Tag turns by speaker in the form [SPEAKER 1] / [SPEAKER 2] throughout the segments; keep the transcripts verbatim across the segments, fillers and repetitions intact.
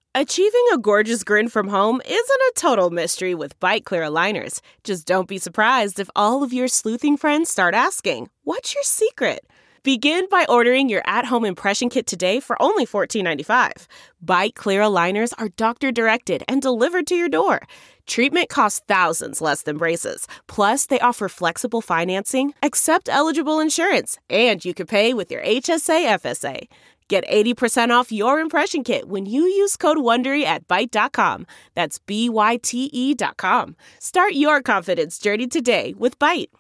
[SPEAKER 1] Achieving a gorgeous grin from home isn't a total mystery with Byte Clear aligners. Just don't be surprised if all of your sleuthing friends start asking, "What's your secret?" Begin by ordering your at-home impression kit today for only fourteen ninety-five. Byte Clear aligners are doctor-directed and delivered to your door. Treatment costs thousands less than braces. Plus, they offer flexible financing, accept eligible insurance, and you can pay with your H S A F S A. Get eighty percent off your impression kit when you use code WONDERY at Byte dot com. That's B Y T E dot com. Start your confidence journey today with Byte.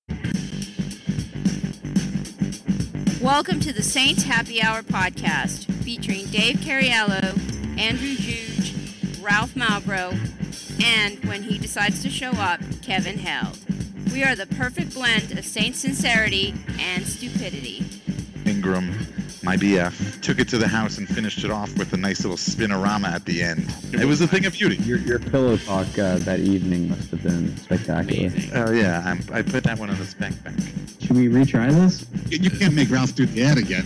[SPEAKER 2] Welcome to the Saints Happy Hour podcast, featuring Dave Cariello, Andrew Juge, Ralph Malbrough, and, when he decides to show up, Kevin Held. We are the perfect blend of Saints sincerity and stupidity.
[SPEAKER 3] Ingram, my B F, took it to the house and finished it off with a nice little spinorama at the end. It was a thing of beauty.
[SPEAKER 4] Your, your pillow talk uh, that evening must have been spectacular.
[SPEAKER 3] Oh, yeah, I'm, I put that one on the spank bank.
[SPEAKER 4] Should we retry this?
[SPEAKER 5] You can't make Ralph do the ad again.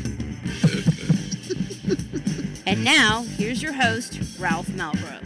[SPEAKER 2] And now, here's your host, Ralph Malbrough.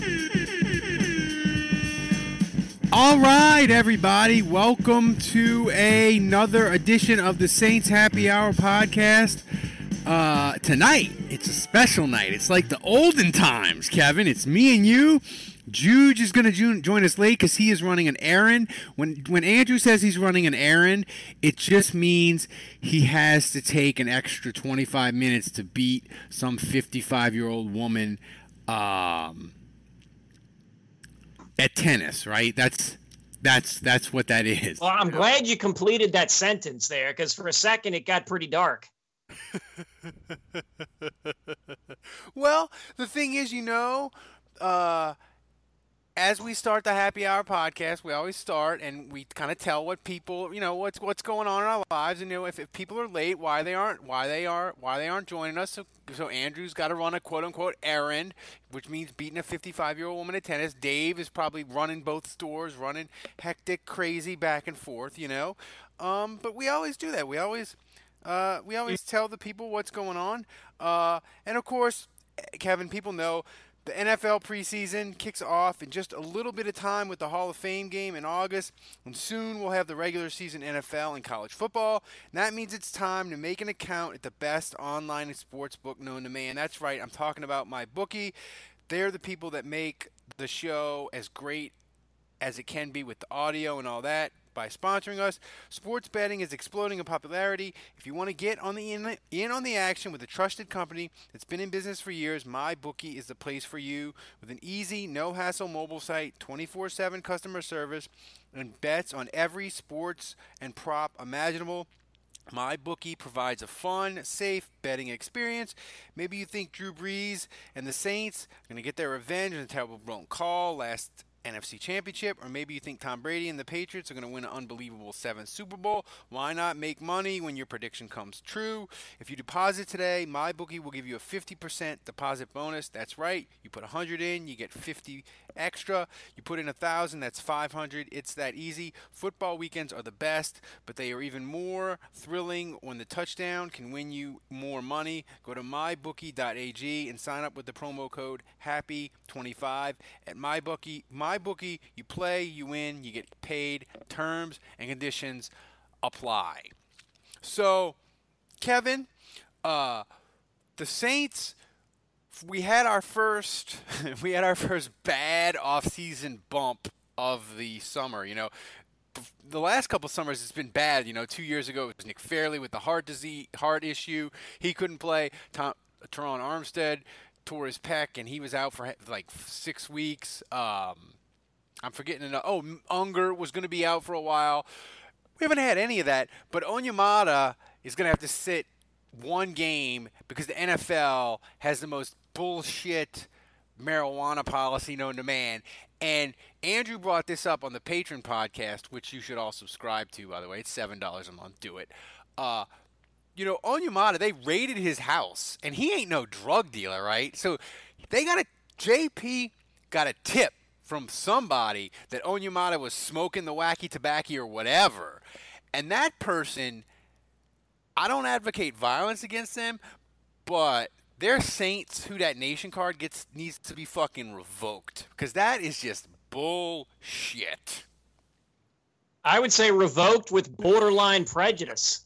[SPEAKER 6] All right, everybody, welcome to another edition of the Saints Happy Hour podcast. Uh, tonight, it's a special night. It's like the olden times, Kevin. It's me and you. Juge is going to join us late because he is running an errand. When when Andrew says he's running an errand, it just means he has to take an extra twenty-five minutes to beat some fifty-five-year-old woman um, at tennis, right? That's that's that's what that is.
[SPEAKER 7] Well, I'm glad you completed that sentence there, because for a second it got pretty dark.
[SPEAKER 6] Well, the thing is, you know, uh, as we start the Happy Hour podcast, we always start and we kind of tell what people, you know, what's what's going on in our lives, and you know, if, if people are late, why they aren't, why they are, why they aren't joining us. So, so Andrew's got to run a quote unquote errand, which means beating a fifty-five-year-old woman at tennis. Dave is probably running both stores, running hectic, crazy back and forth, you know. Um, but we always do that. We always, uh, we always tell the people what's going on. Uh, and of course, Kevin, people know. The N F L preseason kicks off in just a little bit of time with the Hall of Fame game in August, and soon we'll have the regular season N F L and college football, and that means it's time to make an account at the best online sports book known to man. That's right, I'm talking about MyBookie. They're the people that make the show as great as it can be with the audio and all that. By sponsoring us, sports betting is exploding in popularity. If you want to get on the in, in on the action with a trusted company that's been in business for years, MyBookie is the place for you. With an easy, no-hassle mobile site, twenty-four seven customer service, and bets on every sports and prop imaginable, MyBookie provides a fun, safe betting experience. Maybe you think Drew Brees and the Saints are going to get their revenge on a terrible blown call last N F C Championship, or maybe you think Tom Brady and the Patriots are going to win an unbelievable seventh Super Bowl. Why not make money when your prediction comes true? If you deposit today, MyBookie will give you a fifty percent deposit bonus. That's right. You put one hundred in, you get fifty extra. You put in one thousand, that's five hundred. It's that easy. Football weekends are the best, but they are even more thrilling when the touchdown can win you more money. Go to my bookie dot a g and sign up with the promo code happy twenty-five at MyBookie. MyBookie, you play, you win, you get paid. Terms and conditions apply. So, Kevin, uh, the Saints, we had our first, we had our first bad off-season bump of the summer. You know, the last couple summers it's been bad. You know, two years ago it was Nick Fairley with the heart disease, heart issue. He couldn't play. Tom, Teron Armstead tore his pec and he was out for like six weeks. Um, I'm forgetting another. Oh, Unger was going to be out for a while. We haven't had any of that, but Onyemata is going to have to sit one game because the N F L has the most bullshit marijuana policy known to man. And Andrew brought this up on the Patreon podcast, which you should all subscribe to, by the way. It's seven dollars a month. Do it. Uh, you know, Onyemata, they raided his house, and he ain't no drug dealer, right? So they got a – J P got a tip from somebody that Onyemata was smoking the wacky tobacco or whatever. And that person, I don't advocate violence against them, but their Saints Who Dat Nation card gets needs to be fucking revoked because that is just bullshit.
[SPEAKER 7] I would say revoked with borderline prejudice.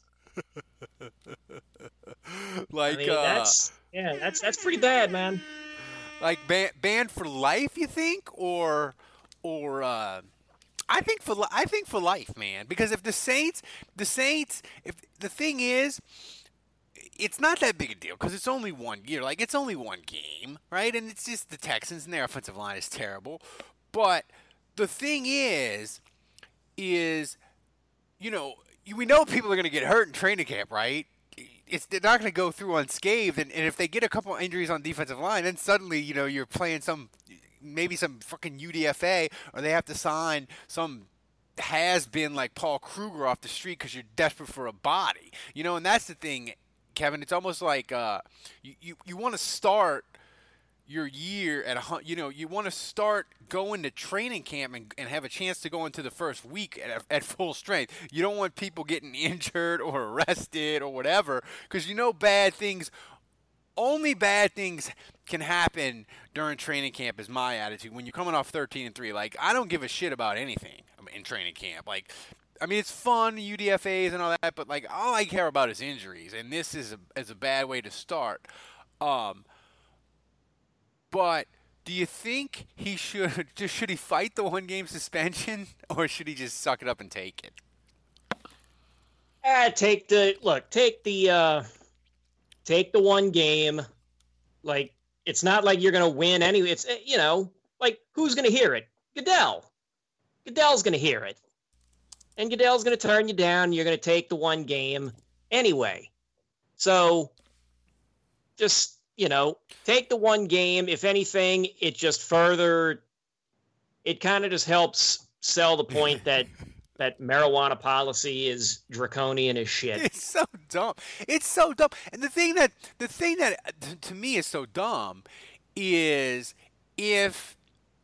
[SPEAKER 6] like
[SPEAKER 7] I mean,
[SPEAKER 6] uh,
[SPEAKER 7] that's yeah, that's that's pretty bad, man.
[SPEAKER 6] Like ban- banned for life, you think, or or uh, I think for li- I think for life, man. Because if the Saints, the Saints, if the thing is, it's not that big a deal because it's only one year. Like it's only one game, right? And it's just the Texans and their offensive line is terrible. But the thing is, is you know, we know people are going to get hurt in training camp, right? It's they're not going to go through unscathed, and, and if they get a couple injuries on defensive line, then suddenly you know you're playing some maybe some fucking U D F A, or they have to sign some has been like Paul Kruger off the street because you're desperate for a body, you know. And that's the thing, Kevin. It's almost like uh, you you, you want to start your year at a you know you want to start going to training camp and, and have a chance to go into the first week at, at full strength. You don't want people getting injured or arrested or whatever because you know bad things only bad things can happen during training camp is my attitude when you're coming off thirteen and three. Like I don't give a shit about anything in training camp. Like I mean, it's fun, U D F As and all that, but like all I care about is injuries, and this is a, is a bad way to start. Um, But do you think he should just should he fight the one game suspension or should he just suck it up and take it?
[SPEAKER 7] Uh, take the look, take the uh, take the one game. Like it's not like you're gonna win anyway. It's you know, like who's gonna hear it? Goodell. Goodell's gonna hear it. And Goodell's gonna turn you down, you're gonna take the one game anyway. So just you know, take the one game. If anything, it just further, it kind of just helps sell the point that that marijuana policy is draconian as shit.
[SPEAKER 6] It's so dumb. It's so dumb. And the thing that the thing that to me is so dumb is if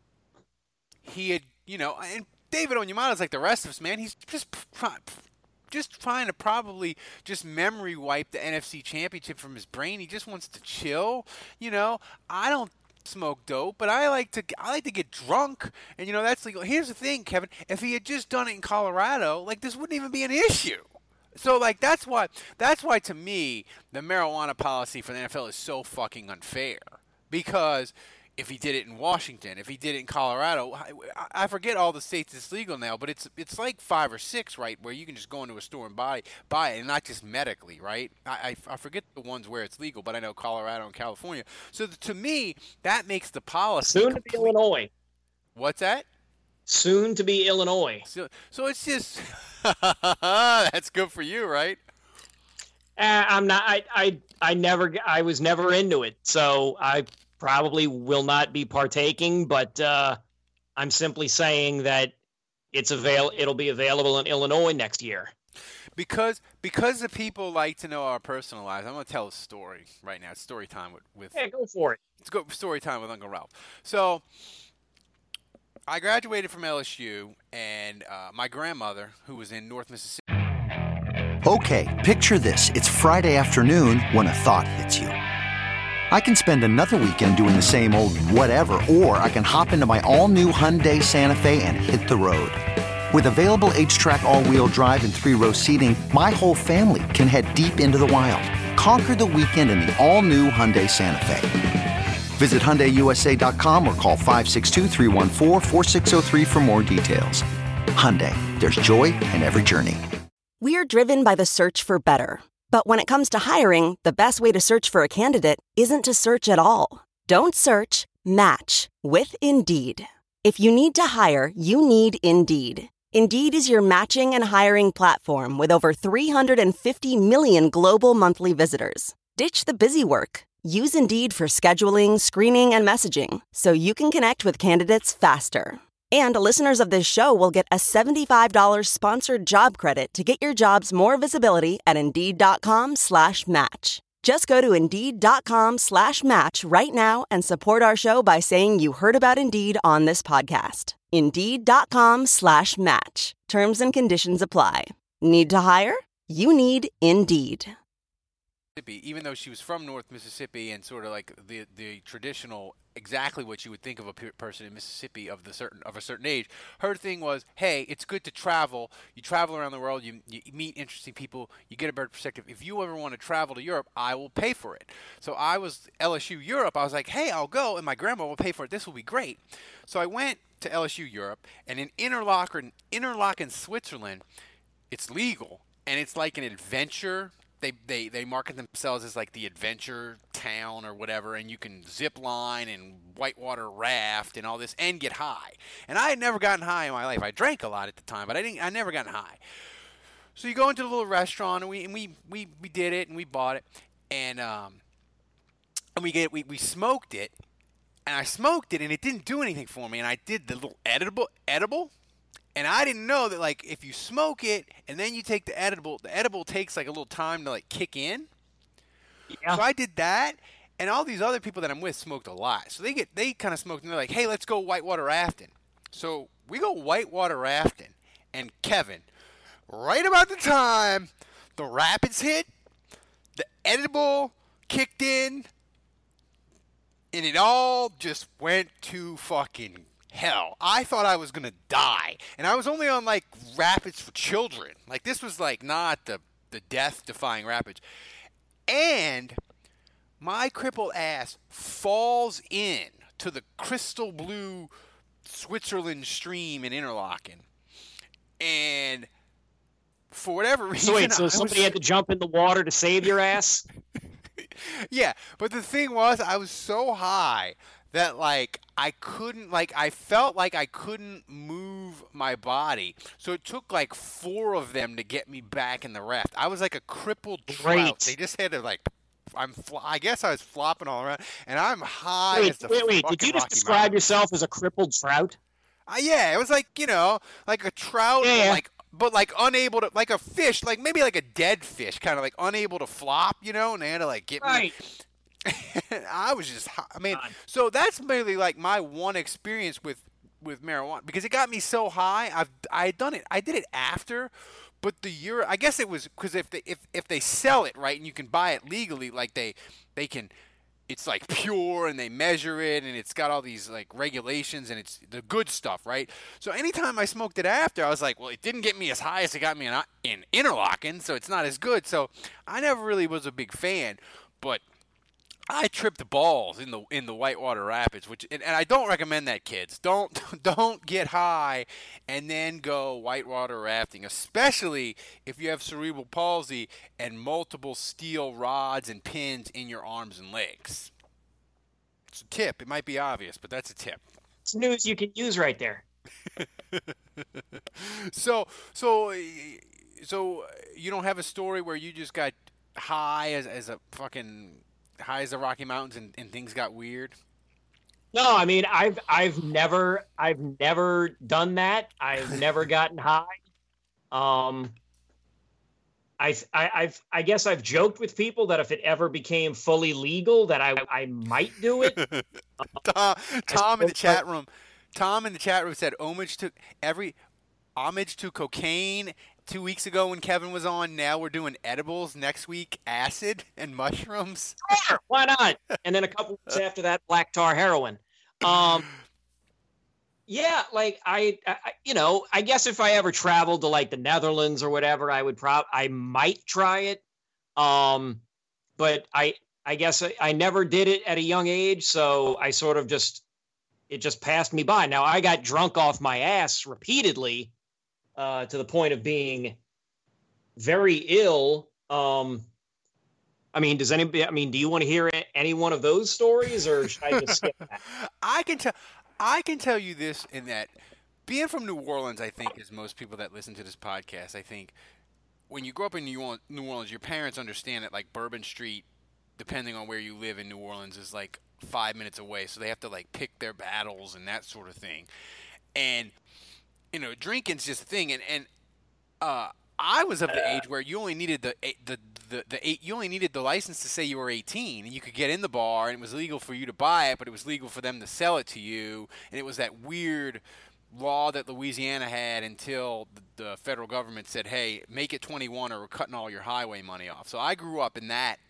[SPEAKER 6] he had, you know, and David Onyemata's like the rest of us, man. He's just just trying to probably just memory wipe the N F C Championship from his brain. He just wants to chill. You know, I don't smoke dope, but I like to I like to get drunk, and you know that's legal. Here's the thing, Kevin. If he had just done it in Colorado, like this wouldn't even be an issue. So like that's why that's why to me the marijuana policy for the N F L is so fucking unfair. Because if he did it in Washington, if he did it in Colorado, I, I forget all the states it's legal now, but it's it's like five or six, right, where you can just go into a store and buy buy it, and not just medically, right? I, I, I forget the ones where it's legal, but I know Colorado and California. So the, to me, that makes the policy
[SPEAKER 7] soon to be Illinois.
[SPEAKER 6] What's that?
[SPEAKER 7] Soon to be Illinois.
[SPEAKER 6] So so it's just that's good for you, right?
[SPEAKER 7] Uh, I'm not. I I I never. I was never into it, so I. Probably will not be partaking, but uh, I'm simply saying that it's avail. It'll be available in Illinois next year.
[SPEAKER 6] Because because the people like to know our personal lives, I'm going to tell a story right now. It's story time with, with
[SPEAKER 7] Yeah, go for it.
[SPEAKER 6] Let's go story time with Uncle Ralph. So I graduated from L S U, and uh, my grandmother, who was in North Mississippi.
[SPEAKER 8] Okay, picture this. It's Friday afternoon when a thought hits you. I can spend another weekend doing the same old whatever, or I can hop into my all-new Hyundai Santa Fe and hit the road. With available H-Track all-wheel drive and three-row seating, my whole family can head deep into the wild. Conquer the weekend in the all-new Hyundai Santa Fe. Visit Hyundai U S A dot com or call five six two, three one four, four six zero three for more details. Hyundai, there's joy in every journey.
[SPEAKER 9] We're driven by the search for better. But when it comes to hiring, the best way to search for a candidate isn't to search at all. Don't search, match with Indeed. If you need to hire, you need Indeed. Indeed is your matching and hiring platform with over three hundred fifty million global monthly visitors. Ditch the busy work. Use Indeed for scheduling, screening, and messaging so you can connect with candidates faster. And listeners of this show will get a seventy-five dollars sponsored job credit to get your jobs more visibility at Indeed.com slash match. Just go to Indeed.com slash match right now and support our show by saying you heard about Indeed on this podcast. Indeed.com slash match. Terms and conditions apply. Need to hire? You need Indeed.
[SPEAKER 6] Mississippi, even though she was from North Mississippi and sort of like the the traditional, exactly what you would think of a pe- person in Mississippi of the certain of a certain age. Her thing was, hey, it's good to travel. You travel around the world, you, you meet interesting people, you get a better perspective. If you ever want to travel to Europe, I will pay for it. So I was L S U Europe. I was like, hey, I'll go, and my grandma will pay for it. This will be great. So I went to L S U Europe, and in Interlaken, Interlaken, Switzerland, it's legal, and it's like an adventure. They, they they market themselves as like the adventure town or whatever, and you can zip line and whitewater raft and all this and get high. And I had never gotten high in my life. I drank a lot at the time, but I didn't. I never gotten high. So you go into the little restaurant, and we and we, we, we did it, and we bought it, and um and we get we we smoked it, and I smoked it, and it didn't do anything for me. And I did the little edible edible. And I didn't know that, like, if you smoke it and then you take the edible, the edible takes, like, a little time to, like, kick in. Yeah. So I did that, and all these other people that I'm with smoked a lot. So they get, they kind of smoked, and they're like, hey, let's go whitewater rafting. So we go whitewater rafting, and Kevin, right about the time the rapids hit, the edible kicked in, and it all just went to fucking hell. I thought I was gonna die, and I was only on like rapids for children. Like this was like not the the death-defying rapids, and my crippled ass falls in to the crystal blue Switzerland stream in Interlaken, and for whatever reason,
[SPEAKER 7] so wait, so
[SPEAKER 6] I
[SPEAKER 7] somebody
[SPEAKER 6] was...
[SPEAKER 7] had to jump in the water to save your ass?
[SPEAKER 6] Yeah, but the thing was, I was so high that like I couldn't like I felt like I couldn't move my body. So it took like four of them to get me back in the raft. I was like a crippled trout.
[SPEAKER 7] Great.
[SPEAKER 6] They just had to like I'm fl- I guess I was flopping all around, and I'm high
[SPEAKER 7] wait,
[SPEAKER 6] as the
[SPEAKER 7] wait, wait.
[SPEAKER 6] fucking
[SPEAKER 7] Did you just
[SPEAKER 6] Rocky
[SPEAKER 7] describe
[SPEAKER 6] Mountain.
[SPEAKER 7] yourself as a crippled trout?
[SPEAKER 6] Uh, yeah, it was like, you know, like a trout,
[SPEAKER 7] Yeah,
[SPEAKER 6] but
[SPEAKER 7] yeah.
[SPEAKER 6] like but like unable to, like a fish, like maybe like a dead fish, kind of like unable to flop, you know, and they had to like get
[SPEAKER 7] Right.
[SPEAKER 6] me. I was just, I mean, so that's mainly like my one experience with, with marijuana, because it got me so high. I've I had done it, I did it after, but the year, I guess it was because if they if if they sell it right and you can buy it legally, like they they can, it's like pure and they measure it and it's got all these like regulations and it's the good stuff, right? So anytime I smoked it after, I was like, well, it didn't get me as high as it got me in in Interlaken, so it's not as good. So I never really was a big fan, but I tripped balls in the in the whitewater rapids, which and, and I don't recommend that, kids. Don't don't get high and then go whitewater rafting, especially if you have cerebral palsy and multiple steel rods and pins in your arms and legs. It's a tip. It might be obvious, but that's a tip.
[SPEAKER 7] It's news you can use right there.
[SPEAKER 6] so so so you don't have a story where you just got high as as a fucking high as the Rocky Mountains and, and things got weird?
[SPEAKER 7] No, I mean I've I've never I've never done that. I've never gotten high. Um, I I I've I guess I've joked with people that if it ever became fully legal, that I I might do it.
[SPEAKER 6] Tom, Tom in the chat room, Tom in the chat room said homage to every homage to cocaine. Two weeks ago when Kevin was on, now we're doing edibles. Next week, acid and mushrooms.
[SPEAKER 7] Sure, why not? And then a couple weeks after that, black tar heroin. Um, yeah, like I, I, you know, I guess if I ever traveled to like the Netherlands or whatever, I would prob, I might try it. Um, but I, I guess I, I never did it at a young age, so I sort of just, it just passed me by. Now I got drunk off my ass repeatedly. Uh, to the point of being very ill. Um, I mean, does anybody, I mean, do you want to hear any one of those stories or should I just skip that?
[SPEAKER 6] I can tell, I can tell you this in that being from New Orleans, I think, as most people that listen to this podcast, I think when you grow up in New Orleans, New Orleans, your parents understand that like Bourbon Street, depending on where you live in New Orleans, is like five minutes away. So they have to like pick their battles and that sort of thing. And you know, drinking's just a thing, and and uh, I was of the age where you only needed the the the, the eight, you only needed the license to say you were eighteen, and you could get in the bar, and it was legal for you to buy it, but it was legal for them to sell it to you, and it was that weird law that Louisiana had until the, the federal government said, "Hey, make it twenty-one, or we're cutting all your highway money off." So I grew up in that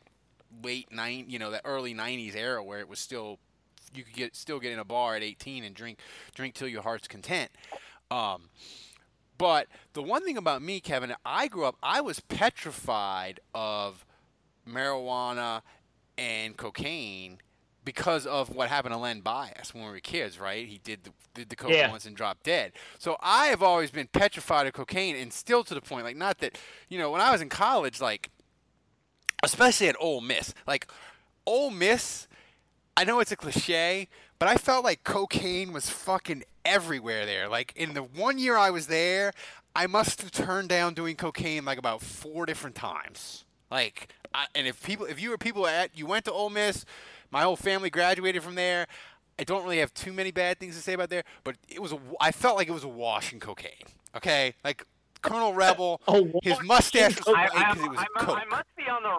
[SPEAKER 6] late nine, you know, the early nineties era where it was still you could get still get in a bar at eighteen and drink drink till your heart's content. Um, but the one thing about me, Kevin, I grew up, I was petrified of marijuana and cocaine because of what happened to Len Bias when we were kids, right? He did the, did the coke
[SPEAKER 7] Yeah.
[SPEAKER 6] once and dropped dead. So I have always been petrified of cocaine, and still to the point, like, not that, you know, when I was in college, like, especially at Ole Miss, like, Ole Miss, I know it's a cliche, but I felt like cocaine was fucking everywhere there. Like, in the one year I was there, I must have turned down doing cocaine like about four different times. Like, I, and if people, if you were people at, you went to Ole Miss, my whole family graduated from there. I don't really have too many bad things to say about there, but it was a, I felt like it was a wash in cocaine. Okay, like Colonel Rebel,
[SPEAKER 7] Oh,
[SPEAKER 6] his mustache was
[SPEAKER 10] I,
[SPEAKER 6] white
[SPEAKER 10] I,
[SPEAKER 6] because it was
[SPEAKER 10] I,
[SPEAKER 6] coke.
[SPEAKER 10] I must be on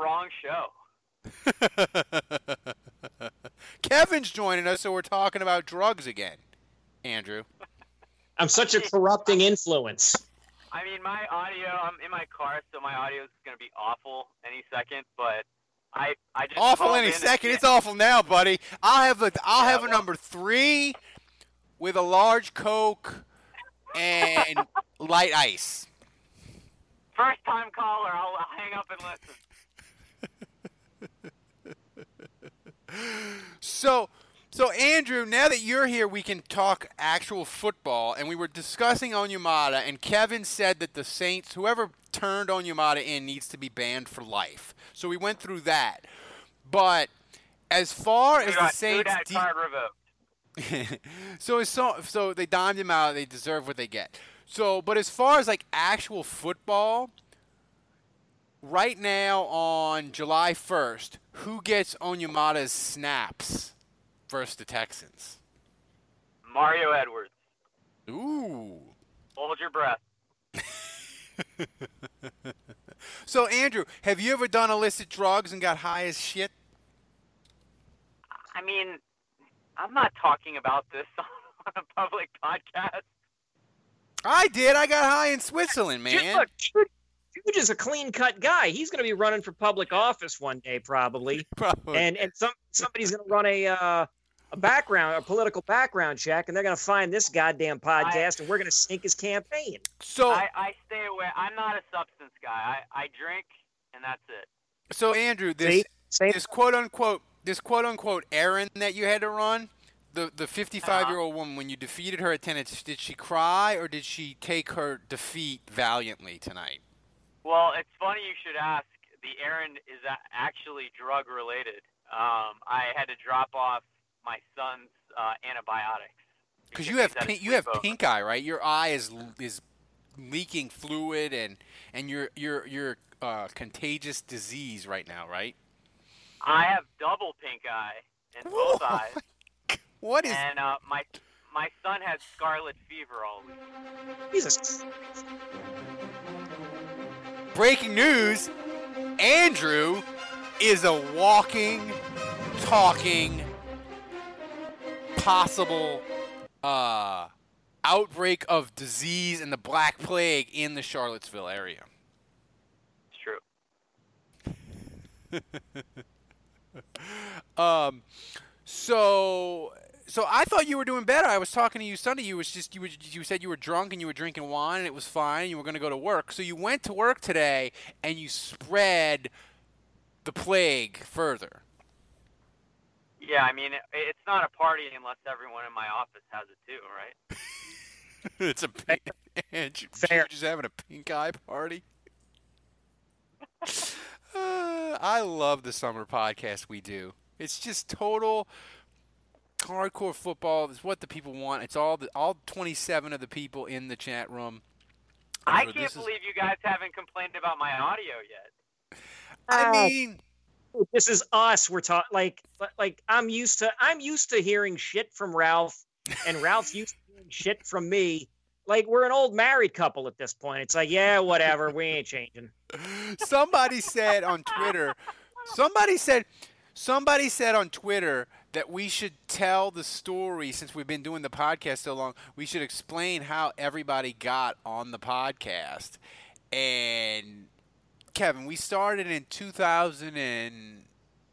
[SPEAKER 10] the wrong show.
[SPEAKER 6] Kevin's joining us, so we're talking about drugs again. Andrew,
[SPEAKER 7] I'm such a corrupting influence.
[SPEAKER 10] I mean, my audio, I'm in my car, so my audio is going to be awful any second, but I, I just
[SPEAKER 6] awful
[SPEAKER 10] called
[SPEAKER 6] any
[SPEAKER 10] in
[SPEAKER 6] second.
[SPEAKER 10] and-
[SPEAKER 6] It's awful now, buddy. I'll have a I'll
[SPEAKER 10] Yeah,
[SPEAKER 6] have a
[SPEAKER 10] well-
[SPEAKER 6] number three with a large Coke and light ice.
[SPEAKER 10] First time caller, I'll, I'll hang up and listen.
[SPEAKER 6] So, so Andrew, now that you're here, we can talk actual football. And we were discussing Onyemata, and Kevin said that the Saints, whoever turned Onyemata in, needs to be banned for life. So we went through that. But as far as
[SPEAKER 10] Who
[SPEAKER 6] the
[SPEAKER 10] got- who
[SPEAKER 6] Saints,
[SPEAKER 10] got
[SPEAKER 6] de-
[SPEAKER 10] card revoked?
[SPEAKER 6] so it's so so they dimed him out. They deserve what they get. So, but as far as like actual football, right now on July first, who gets Onyemata's snaps versus the Texans?
[SPEAKER 10] Mario Edwards.
[SPEAKER 6] Ooh.
[SPEAKER 10] Hold your breath.
[SPEAKER 6] So, Andrew, have you ever done illicit drugs and got high as shit?
[SPEAKER 10] I mean, I'm not talking about this on a public podcast.
[SPEAKER 6] I did. I got high in Switzerland,
[SPEAKER 7] Dude,
[SPEAKER 6] man.
[SPEAKER 7] look, dude, dude is a clean-cut guy. He's going to be running for public office one day, probably.
[SPEAKER 6] Probably.
[SPEAKER 7] And and some somebody's going to run a uh, a background, a political background check, and they're going to find this goddamn podcast, and we're going to sink his campaign.
[SPEAKER 6] So,
[SPEAKER 10] I, I stay away. I'm not a substance guy. I, I drink, and that's it.
[SPEAKER 6] so Andrew, this
[SPEAKER 7] See? Same-
[SPEAKER 6] this quote unquote this quote unquote errand that you had to run, the the fifty-five year old woman, when you defeated her at tennis, did she cry or did she take her defeat valiantly tonight?
[SPEAKER 10] Well, it's funny you should ask. The errand is a- actually drug related. Um, I had to drop off my son's uh, antibiotics.
[SPEAKER 6] Because you have
[SPEAKER 10] he's had a
[SPEAKER 6] pink, you have
[SPEAKER 10] sleepover.
[SPEAKER 6] pink eye, right? Your eye is is leaking fluid and and you're you're you're uh, contagious disease right now, right?
[SPEAKER 10] I have double pink eye in both eyes,
[SPEAKER 6] What is?
[SPEAKER 10] and uh, my my son has scarlet fever all week.
[SPEAKER 7] Jesus.
[SPEAKER 6] Breaking news: Andrew is a walking, talking, possible uh, outbreak of disease and the Black Plague in the Charlottesville area.
[SPEAKER 10] It's true.
[SPEAKER 6] Um, so, so I thought you were doing better. I was talking to you Sunday. You was just you were, you said you were drunk and you were drinking wine and it was fine. You were going to go to work. So you went to work today and you spread the plague further.
[SPEAKER 10] Yeah, I mean, it, it's not a party unless everyone in my office has it too, right?
[SPEAKER 6] It's a pink, and you,
[SPEAKER 7] Fair.
[SPEAKER 6] you're just having a pink eye party. Uh, I love the summer podcast we do. It's just total hardcore football. It's what the people want. It's all the all twenty-seven of the people in the chat room.
[SPEAKER 10] I
[SPEAKER 6] This
[SPEAKER 10] can't
[SPEAKER 6] is-
[SPEAKER 10] believe you guys haven't complained about my audio yet.
[SPEAKER 6] I
[SPEAKER 7] Oh.
[SPEAKER 6] mean,
[SPEAKER 7] This is us. We're talking like like I'm used to I'm used to hearing shit from Ralph, and Ralph used to hearing shit from me. Like we're an old married couple at this point. It's like, yeah, whatever, we ain't changing.
[SPEAKER 6] somebody said on Twitter, somebody said, somebody said on Twitter that we should tell the story since we've been doing the podcast so long. We should explain how everybody got on the podcast. And Kevin, we started in two thousand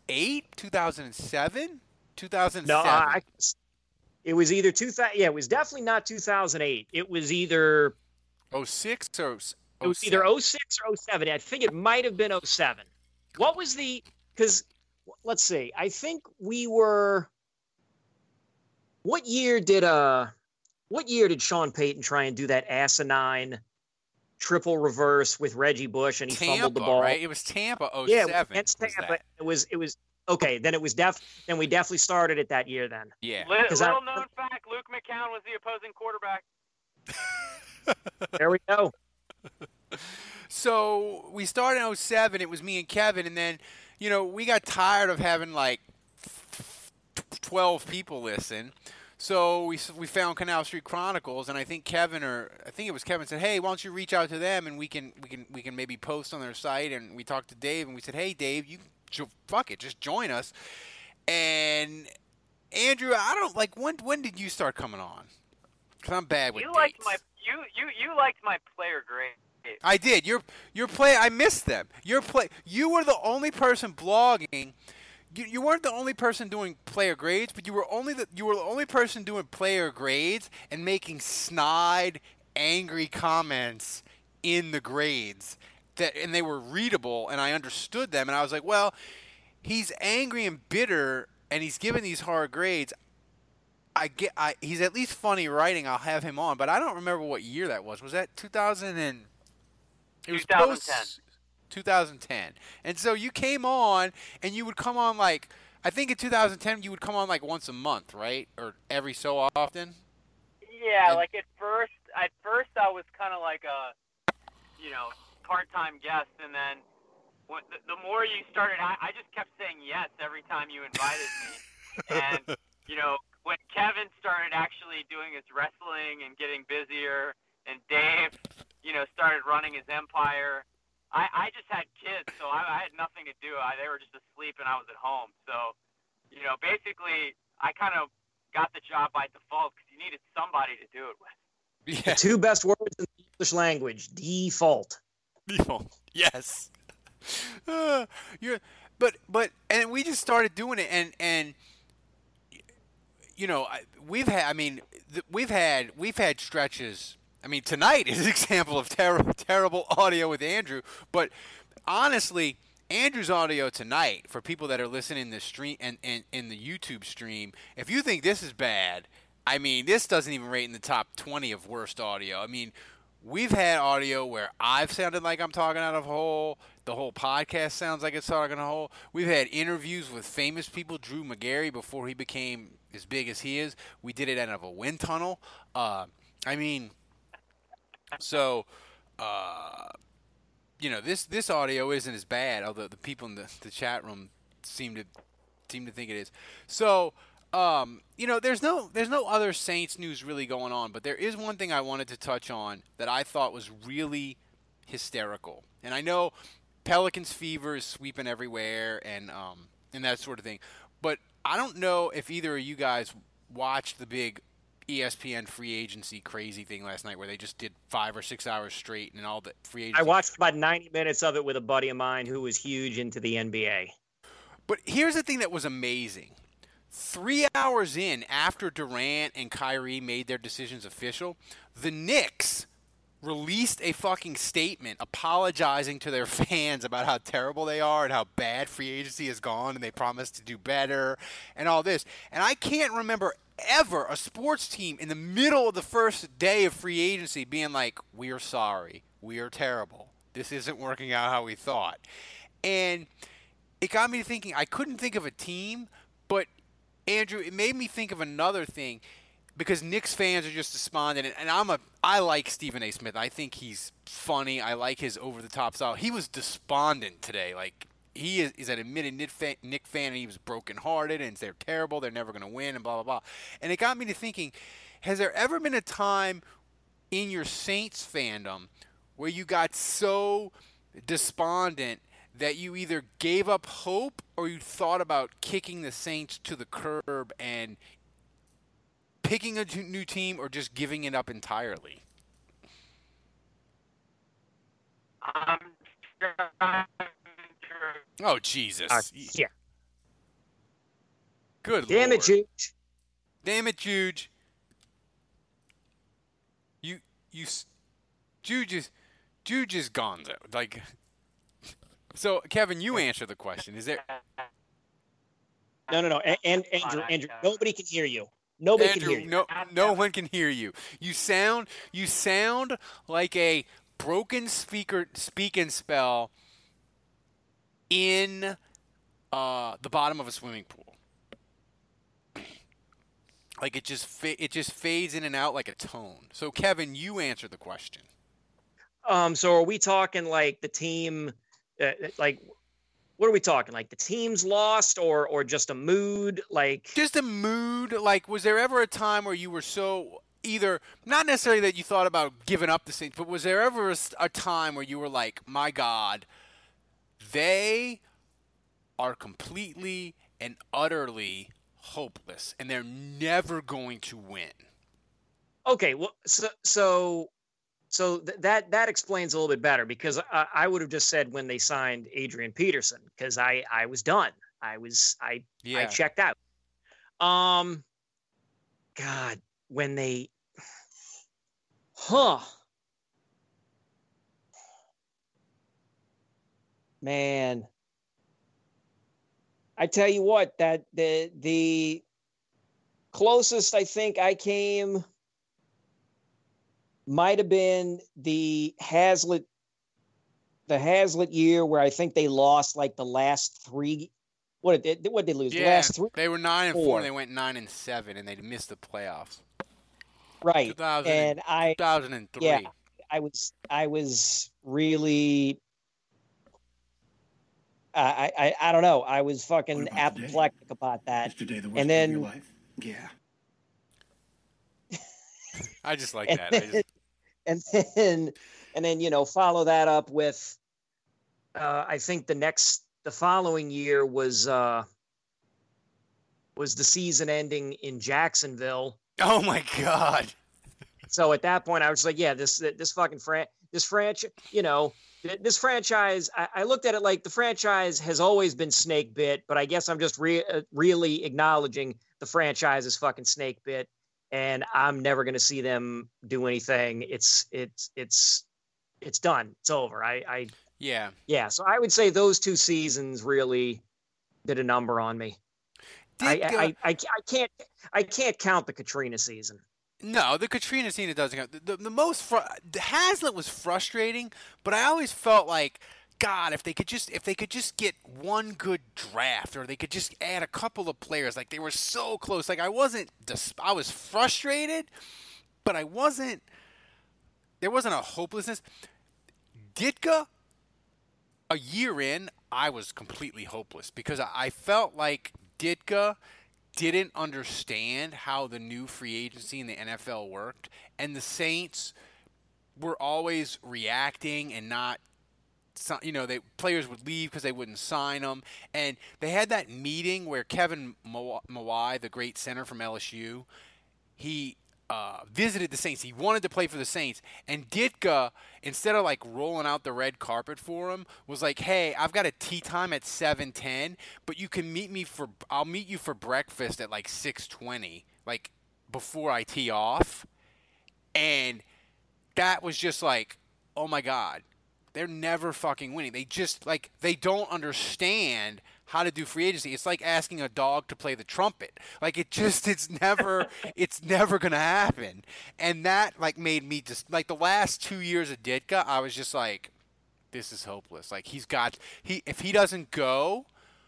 [SPEAKER 6] eight, two thousand seven, two thousand seven.
[SPEAKER 7] No, I, it was either two thousand. Yeah, it was definitely not two thousand eight. It was either
[SPEAKER 6] oh six or
[SPEAKER 7] it was either oh six or oh seven. I think it might have been oh seven. What was the? Because let's see. I think we were. What year did uh? What year did Sean Payton try and do that asinine triple reverse with Reggie Bush and he
[SPEAKER 6] Tampa,
[SPEAKER 7] fumbled the ball?
[SPEAKER 6] Right? It was Tampa oh
[SPEAKER 7] yeah,
[SPEAKER 6] seven.
[SPEAKER 7] Against Tampa. It was it was okay. Then it was def. Then we definitely started it that year. Then
[SPEAKER 6] yeah.
[SPEAKER 10] Little,
[SPEAKER 7] I,
[SPEAKER 10] little known fact: Luke McCown was the opposing quarterback.
[SPEAKER 7] There we go.
[SPEAKER 6] So we started in oh seven. It was me and Kevin, and then you know we got tired of having like twelve people listen. So we we found Canal Street Chronicles, and I think Kevin or I think it was Kevin said, "Hey, why don't you reach out to them and we can we can we can maybe post on their site." And we talked to Dave, and we said, "Hey, Dave, you fuck it, just join us." And Andrew, I don't like when when did you start coming on? Because I'm bad with
[SPEAKER 10] you
[SPEAKER 6] dates.
[SPEAKER 10] liked my you you you liked my player grade.
[SPEAKER 6] I did. Your your play. I missed them. Your play. You were the only person blogging. You, you weren't the only person doing player grades, but you were only the you were the only person doing player grades and making snide, angry comments in the grades that, and they were readable, and I understood them, and I was like, well, he's angry and bitter, and he's giving these hard grades. I get, I he's at least funny writing. I'll have him on, but I don't remember what year that was. Was that two thousand and? It was
[SPEAKER 10] twenty ten.
[SPEAKER 6] Post, twenty ten. And so you came on, and you would come on like, I think in two thousand ten you would come on like once a month, right? Or every so often?
[SPEAKER 10] Yeah,
[SPEAKER 6] and,
[SPEAKER 10] like at first, at first I was kind of like a, you know, part-time guest, and then when, the, the more you started, I, I just kept saying yes every time you invited me. And, you know, when Kevin started actually doing his wrestling and getting busier, and Dave, you know, started running his empire, I, I just had kids, so I, I had nothing to do. I, they were just asleep, and I was at home. So, you know, basically, I kind of got the job by default because you needed somebody to do it with.
[SPEAKER 6] Yeah.
[SPEAKER 7] The two best words in the English language: default.
[SPEAKER 6] Default. Yes. Uh, you're, but but and we just started doing it, and and you know, we've had. I mean, we've had we've had stretches. I mean, tonight is an example of terrible, terrible audio with Andrew. But honestly, Andrew's audio tonight, for people that are listening to stream and, and in the YouTube stream, if you think this is bad, I mean, this doesn't even rate in the top twenty of worst audio. I mean, we've had audio where I've sounded like I'm talking out of a hole. The whole podcast sounds like it's talking out of a hole. We've had interviews with famous people. Drew McGarry, before he became as big as he is, we did it out of a wind tunnel. Uh, I mean... So, uh, you know, this, this audio isn't as bad, although the people in the, the chat room seem to seem to think it is. So, um, you know, there's no there's no other Saints news really going on, but there is one thing I wanted to touch on that I thought was really hysterical. And I know Pelicans fever is sweeping everywhere and um, and that sort of thing, but I don't know if either of you guys watched the big E S P N free agency crazy thing last night where they just did five or six hours straight and all the free agency.
[SPEAKER 7] I watched about ninety minutes of it with a buddy of mine who was huge into the N B A.
[SPEAKER 6] But here's the thing that was amazing. Three hours in, after Durant and Kyrie made their decisions official, the Knicks released a fucking statement apologizing to their fans about how terrible they are and how bad free agency has gone and they promised to do better and all this. And I can't remember ever a sports team in the middle of the first day of free agency being like, we are sorry, we are terrible, this isn't working out how we thought. And it got me thinking, I couldn't think of a team, but Andrew, it made me think of another thing, because Knicks fans are just despondent, and, and I'm a I like Stephen A. Smith. I think he's funny. I like his over-the-top style. He was despondent today. Like, he is, is an admitted Knicks fan, Nick fan, and he was brokenhearted, and they're terrible, they're never going to win, and blah, blah, blah. And it got me to thinking, has there ever been a time in your Saints fandom where you got so despondent that you either gave up hope or you thought about kicking the Saints to the curb and picking a new team or just giving it up entirely?
[SPEAKER 10] Um,
[SPEAKER 6] Oh, Jesus.
[SPEAKER 7] Uh, yeah.
[SPEAKER 6] Good
[SPEAKER 7] Damn
[SPEAKER 6] Lord.
[SPEAKER 7] it, Juge.
[SPEAKER 6] Damn it, Juge. You, you, s- Juge is, Juge is gonzo. Like, so, Kevin, you answer the question. Is there,
[SPEAKER 7] No, no, no. And, and Andrew, Andrew, nobody can hear you. Nobody
[SPEAKER 6] Andrew,
[SPEAKER 7] can hear you.
[SPEAKER 6] no, no one can hear you. You sound, you sound like a broken speaker, speak and spell in uh, the bottom of a swimming pool. Like it just fa- it just fades in and out like a tone. So Kevin, you answer the question.
[SPEAKER 7] Um, so are we talking like the team, uh, like, what are we talking? Like the team's lost, or or just a mood? Like
[SPEAKER 6] Just a mood. Like, was there ever a time where you were so either not necessarily that you thought about giving up the Saints, but was there ever a, s- a time where you were like, my God, they are completely and utterly hopeless, and they're never going to win.
[SPEAKER 7] okay, well, so so so th- that that explains a little bit better, because I, I would have just said when they signed Adrian Peterson, because I I was done. I was I I
[SPEAKER 6] Yeah.
[SPEAKER 7] checked out. Um, God, when they, huh, man. I tell you what, that the the closest I think I came might have been the Hazlitt the Hazlitt year, where I think they lost like the last three. What did they, what did they lose? The
[SPEAKER 6] Yeah,
[SPEAKER 7] last three,
[SPEAKER 6] they were nine and four,
[SPEAKER 7] four.
[SPEAKER 6] and they went nine and seven, and they missed the playoffs.
[SPEAKER 7] right?
[SPEAKER 6] two thousand
[SPEAKER 7] And I
[SPEAKER 6] two thousand three.
[SPEAKER 7] yeah, I was I was really. I, I I don't know. I was fucking apoplectic about that.
[SPEAKER 11] Yesterday, the worst
[SPEAKER 7] And
[SPEAKER 11] day of your
[SPEAKER 7] then
[SPEAKER 11] life? Yeah.
[SPEAKER 6] I just like
[SPEAKER 7] and
[SPEAKER 6] that. I
[SPEAKER 7] then,
[SPEAKER 6] just,
[SPEAKER 7] and then and then you know follow that up with uh I think the next the following year was uh was the season ending in Jacksonville.
[SPEAKER 6] oh my God.
[SPEAKER 7] So at that point I was like, yeah, this this fucking fran this franchise, you know, th- this franchise, I, I looked at it like the franchise has always been snake bit, but I guess I'm just re- uh, really acknowledging the franchise is fucking snake bit, and I'm never going to see them do anything. It's it's it's it's done. It's over. I I
[SPEAKER 6] Yeah.
[SPEAKER 7] yeah. So I would say those two seasons really did a number on me. I,
[SPEAKER 6] Ditka,
[SPEAKER 7] I, I, I can't I can't count the Katrina season.
[SPEAKER 6] no, the Katrina scene, it doesn't count. The, the, the most fr- the Hazlitt was frustrating, but I always felt like, God, if they could just if they could just get one good draft, or they could just add a couple of players, like they were so close. Like I wasn't, dis- I was frustrated, but I wasn't. There wasn't a hopelessness. Ditka, a year in, I was completely hopeless because I, I felt like Ditka didn't understand how the new free agency in the N F L worked, and the Saints were always reacting and not, you know, they players would leave because they wouldn't sign them, and they had that meeting where Kevin Mawai, the great center from L S U, he uh, visited the Saints. He wanted to play for the Saints, and Ditka, instead of like rolling out the red carpet for him, was like, "Hey, I've got a tea time at seven ten, but you can meet me for I'll meet you for breakfast at like six twenty, like before I tee off." And that was just like, "Oh my God, they're never fucking winning. They just like they don't understand how to do free agency. It's like asking a dog to play the trumpet. Like it just it's never it's never gonna happen." And that like made me just like the last two years of Ditka, I was just like, this is hopeless. Like he's got he if he doesn't go,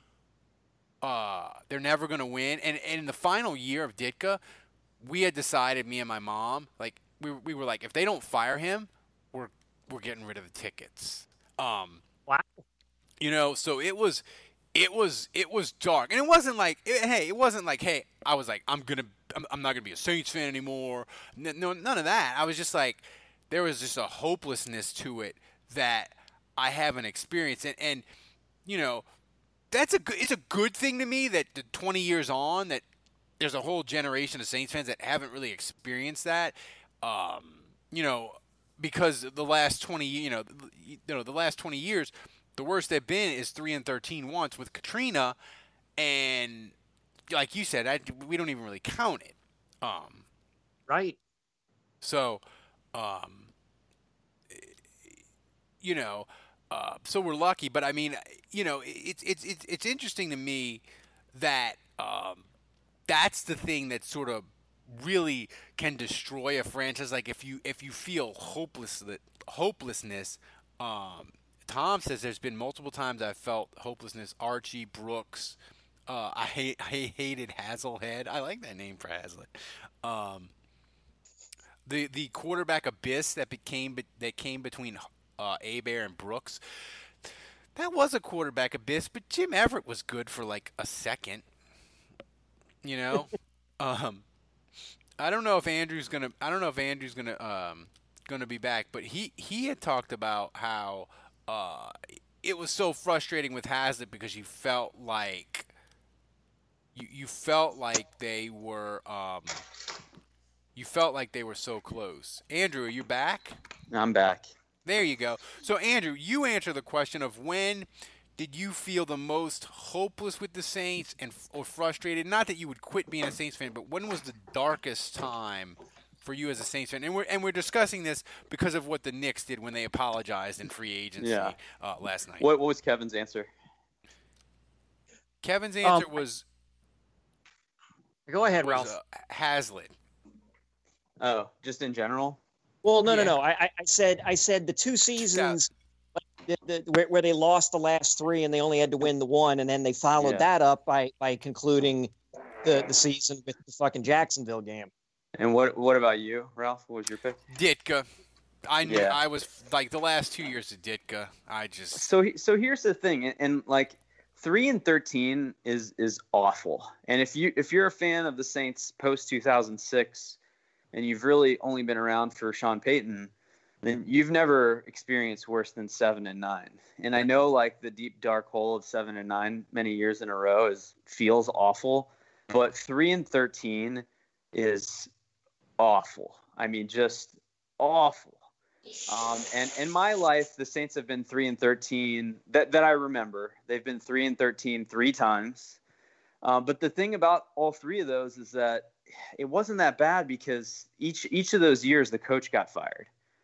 [SPEAKER 6] uh, they're never gonna win. And, and in the final year of Ditka, we had decided, me and my mom, like we we were like, if they don't fire him, we're we're getting rid of the tickets. Um,
[SPEAKER 7] wow.
[SPEAKER 6] You know, so it was. It was it was dark, and it wasn't like it, hey, it wasn't like hey, I was like I'm gonna I'm, I'm not gonna be a Saints fan anymore. No, none of that. I was just like there was just a hopelessness to it that I haven't experienced, and and you know that's a good it's a good thing to me that the twenty years on that there's a whole generation of Saints fans that haven't really experienced that. Um, you know, because the last twenty you know you know the last twenty years. The worst they've been is three and thirteen once with Katrina, and like you said, I, we don't even really count it. Um,
[SPEAKER 7] right.
[SPEAKER 6] So, um, you know, uh, so we're lucky. But I mean, you know, it's it's it's it's interesting to me that um, that's the thing that sort of really can destroy a franchise. Like if you if you feel hopeless hopelessness. Um, Tom says there's been multiple times I've felt hopelessness. Archie, Brooks. Uh, I hate I hated Hazelhead. I like that name for Hazlitt. Um, the the quarterback abyss that became that came between uh, Hebert and Brooks. That was a quarterback abyss, but Jim Everett was good for like a second. You know, um, I don't know if Andrew's gonna. I don't know if Andrew's gonna um, gonna be back, but he he had talked about how uh, it was so frustrating with Hazlitt because you felt like. You, you felt like they were um, you felt like they were so close. Andrew, are you back?
[SPEAKER 11] I'm back.
[SPEAKER 6] There you go. So Andrew, you answer the question of when did you feel the most hopeless with the Saints and or frustrated? Not that you would quit being a Saints fan, but when was the darkest time for you as a Saints fan? And we're and we're discussing this because of what the Knicks did when they apologized in free agency
[SPEAKER 11] yeah.
[SPEAKER 6] uh, last night.
[SPEAKER 11] What what was Kevin's answer?
[SPEAKER 6] Kevin's answer
[SPEAKER 7] um,
[SPEAKER 6] was.
[SPEAKER 7] Go ahead,
[SPEAKER 6] was,
[SPEAKER 7] Ralph.
[SPEAKER 6] Uh, Hazlitt.
[SPEAKER 11] Oh, just in general?
[SPEAKER 7] Well, no,
[SPEAKER 6] yeah.
[SPEAKER 7] no, no. I, I said, I said the two seasons like, the, the, where, where they lost the last three and they only had to win the one, and then they followed
[SPEAKER 11] yeah.
[SPEAKER 7] that up by by concluding the, the season with the fucking Jacksonville game.
[SPEAKER 11] And what what about you, Ralph? What was your pick?
[SPEAKER 6] Ditka. I knew
[SPEAKER 11] yeah.
[SPEAKER 6] I was like the last two years of Ditka. I just
[SPEAKER 11] so so here's the thing, and, and like. Three and thirteen is is awful, and if you if you're a fan of the Saints post two thousand six, and you've really only been around for Sean Payton, then you've never experienced worse than seven and nine. And I know like the deep dark hole of seven and nine many years in a row is feels awful, but three and thirteen is awful. I mean, just awful. Um, and in my life, the Saints have been three and thirteen that, that I remember. They've been three and thirteen three times. Uh, but the thing about all three of those is that it wasn't that bad because each each of those years the coach got fired.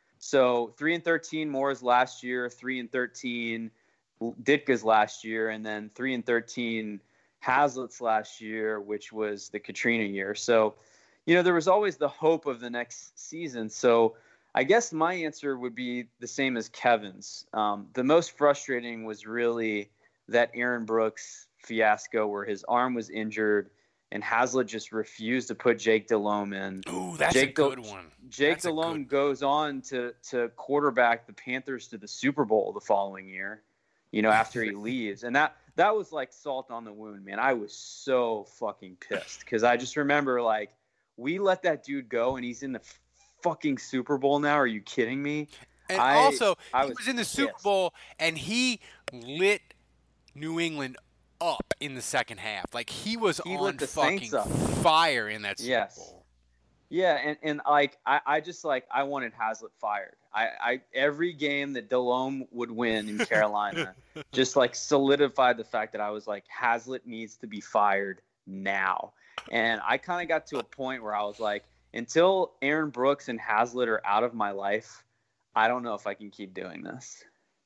[SPEAKER 11] So three and thirteen Moore's last year, three and thirteen Ditka's last year, and then three and thirteen Hazlitt's last year, which was the Katrina year. So, you know, there was always the hope of the next season. So I guess my answer would be the same as Kevin's. Um, the most frustrating was really that Aaron Brooks fiasco where his arm was injured and Hazlitt just refused to put Jake Delhomme in.
[SPEAKER 6] Ooh, that's
[SPEAKER 11] Jake
[SPEAKER 6] a good
[SPEAKER 11] Del-
[SPEAKER 6] one.
[SPEAKER 11] Jake
[SPEAKER 6] that's
[SPEAKER 11] Delhomme
[SPEAKER 6] good...
[SPEAKER 11] goes on to to quarterback the Panthers to the Super Bowl the following year, you know, after he leaves. And that that was like salt on the wound, man. I was so fucking pissed because I just remember, like, we let that dude go and he's in the fucking Super Bowl now. Are you kidding me?
[SPEAKER 6] And
[SPEAKER 11] I,
[SPEAKER 6] also,
[SPEAKER 11] I
[SPEAKER 6] he
[SPEAKER 11] was,
[SPEAKER 6] was in the
[SPEAKER 11] pissed.
[SPEAKER 6] Super Bowl, and he lit New England up in the second half. Like, he was
[SPEAKER 11] he
[SPEAKER 6] on
[SPEAKER 11] lit the
[SPEAKER 6] fucking
[SPEAKER 11] Saints up.
[SPEAKER 6] fire in that Super
[SPEAKER 11] yes.
[SPEAKER 6] Bowl.
[SPEAKER 11] Yeah, and, and like, I, I just, like, I wanted Hazlitt fired. I, I every game that Delhomme would win in Carolina just, like, solidified the fact that I was like, Hazlitt needs to be fired now. And I kind of got to a point where I was like, until Aaron Brooks and Hazlitt are out of my life, I don't know if I can keep doing this.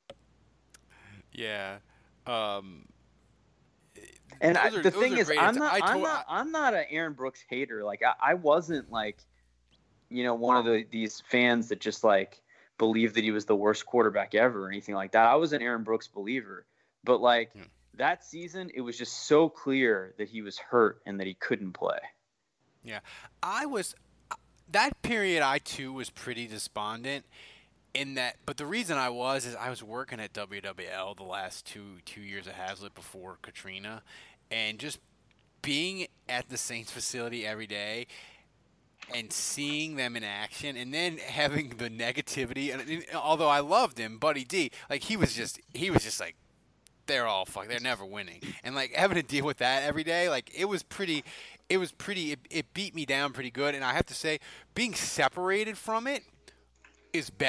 [SPEAKER 6] Yeah. Um,
[SPEAKER 11] and I,
[SPEAKER 6] are,
[SPEAKER 11] the thing is, I'm not,
[SPEAKER 6] I
[SPEAKER 11] I'm
[SPEAKER 6] told,
[SPEAKER 11] not, I'm not an Aaron Brooks hater. Like, I, I wasn't like, you know, one of the, these fans that just like believed that he was the worst quarterback ever or anything like that. I was an Aaron Brooks believer, but like hmm. that season, it was just so clear that he was hurt and that he couldn't play.
[SPEAKER 6] Yeah, I was. That period, I too was pretty despondent in that. But the reason I was is I was working at W W L the last two two years of Hazlitt before Katrina, and just being at the Saints facility every day and seeing them in action, and then having the negativity. And although I loved him, Buddy D, like he was just he was just like. They're all fuck. They're never winning, and like having to deal with that every day, like it was pretty. It was pretty. It, it beat me down pretty good, and I have to say, being separated from it is better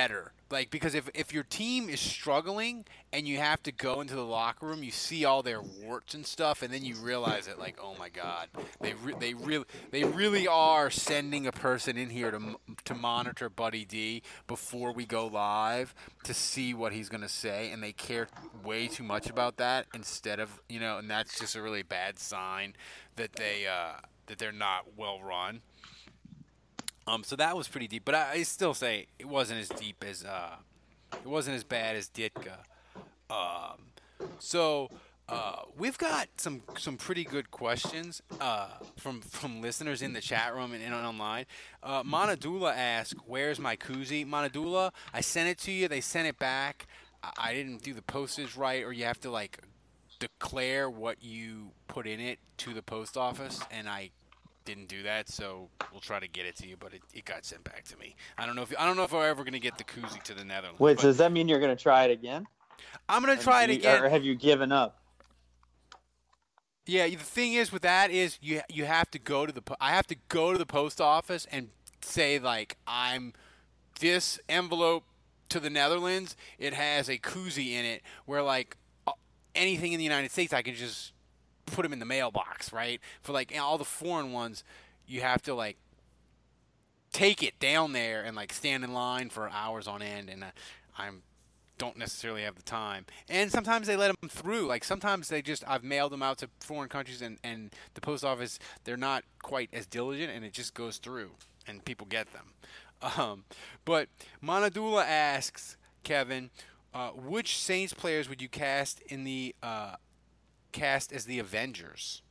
[SPEAKER 6] Like, because if, if your team is struggling and you have to go into the locker room, you see all their warts and stuff, and then you realize it, like, oh my God, they re- they really they really are sending a person in here to to monitor Buddy D before we go live to see what he's gonna say, and they care way too much about that instead of you know, and that's just a really bad sign that they uh, that they're not well run. Um, so that was pretty deep, but I, I still say it wasn't as deep as uh, it wasn't as bad as Ditka. Um, so uh, we've got some some pretty good questions uh, from from listeners in the chat room and, and online. Uh, Monadula asked, "Where's my koozie?" Monadula, I sent it to you. They sent it back. I, I didn't do the postage right, or you have to like declare what you put in it to the post office, and I didn't do that, so we'll try to get it to you, but it, it got sent back to me. I don't know if I don't know if we're ever going to get the koozie to the Netherlands.
[SPEAKER 11] Wait, does that mean you're going to try it again?
[SPEAKER 6] I'm going to try it
[SPEAKER 11] you,
[SPEAKER 6] again.
[SPEAKER 11] Or have you given up?
[SPEAKER 6] Yeah, the thing is with that is you you have to go to the I have to go to the post office and say like I'm this envelope to the Netherlands. It has a koozie in it where like anything in the United States I can just put them in the mailbox, right? For like all the foreign ones, you have to like take it down there and like stand in line for hours on end, and uh, I'm don't necessarily have the time. And sometimes they let them through. Like sometimes they just I've mailed them out to foreign countries, and and the post office they're not quite as diligent, and it just goes through, and people get them. Um, but Monadula asks Kevin, uh, which Saints players would you cast in the uh, cast as the Avengers?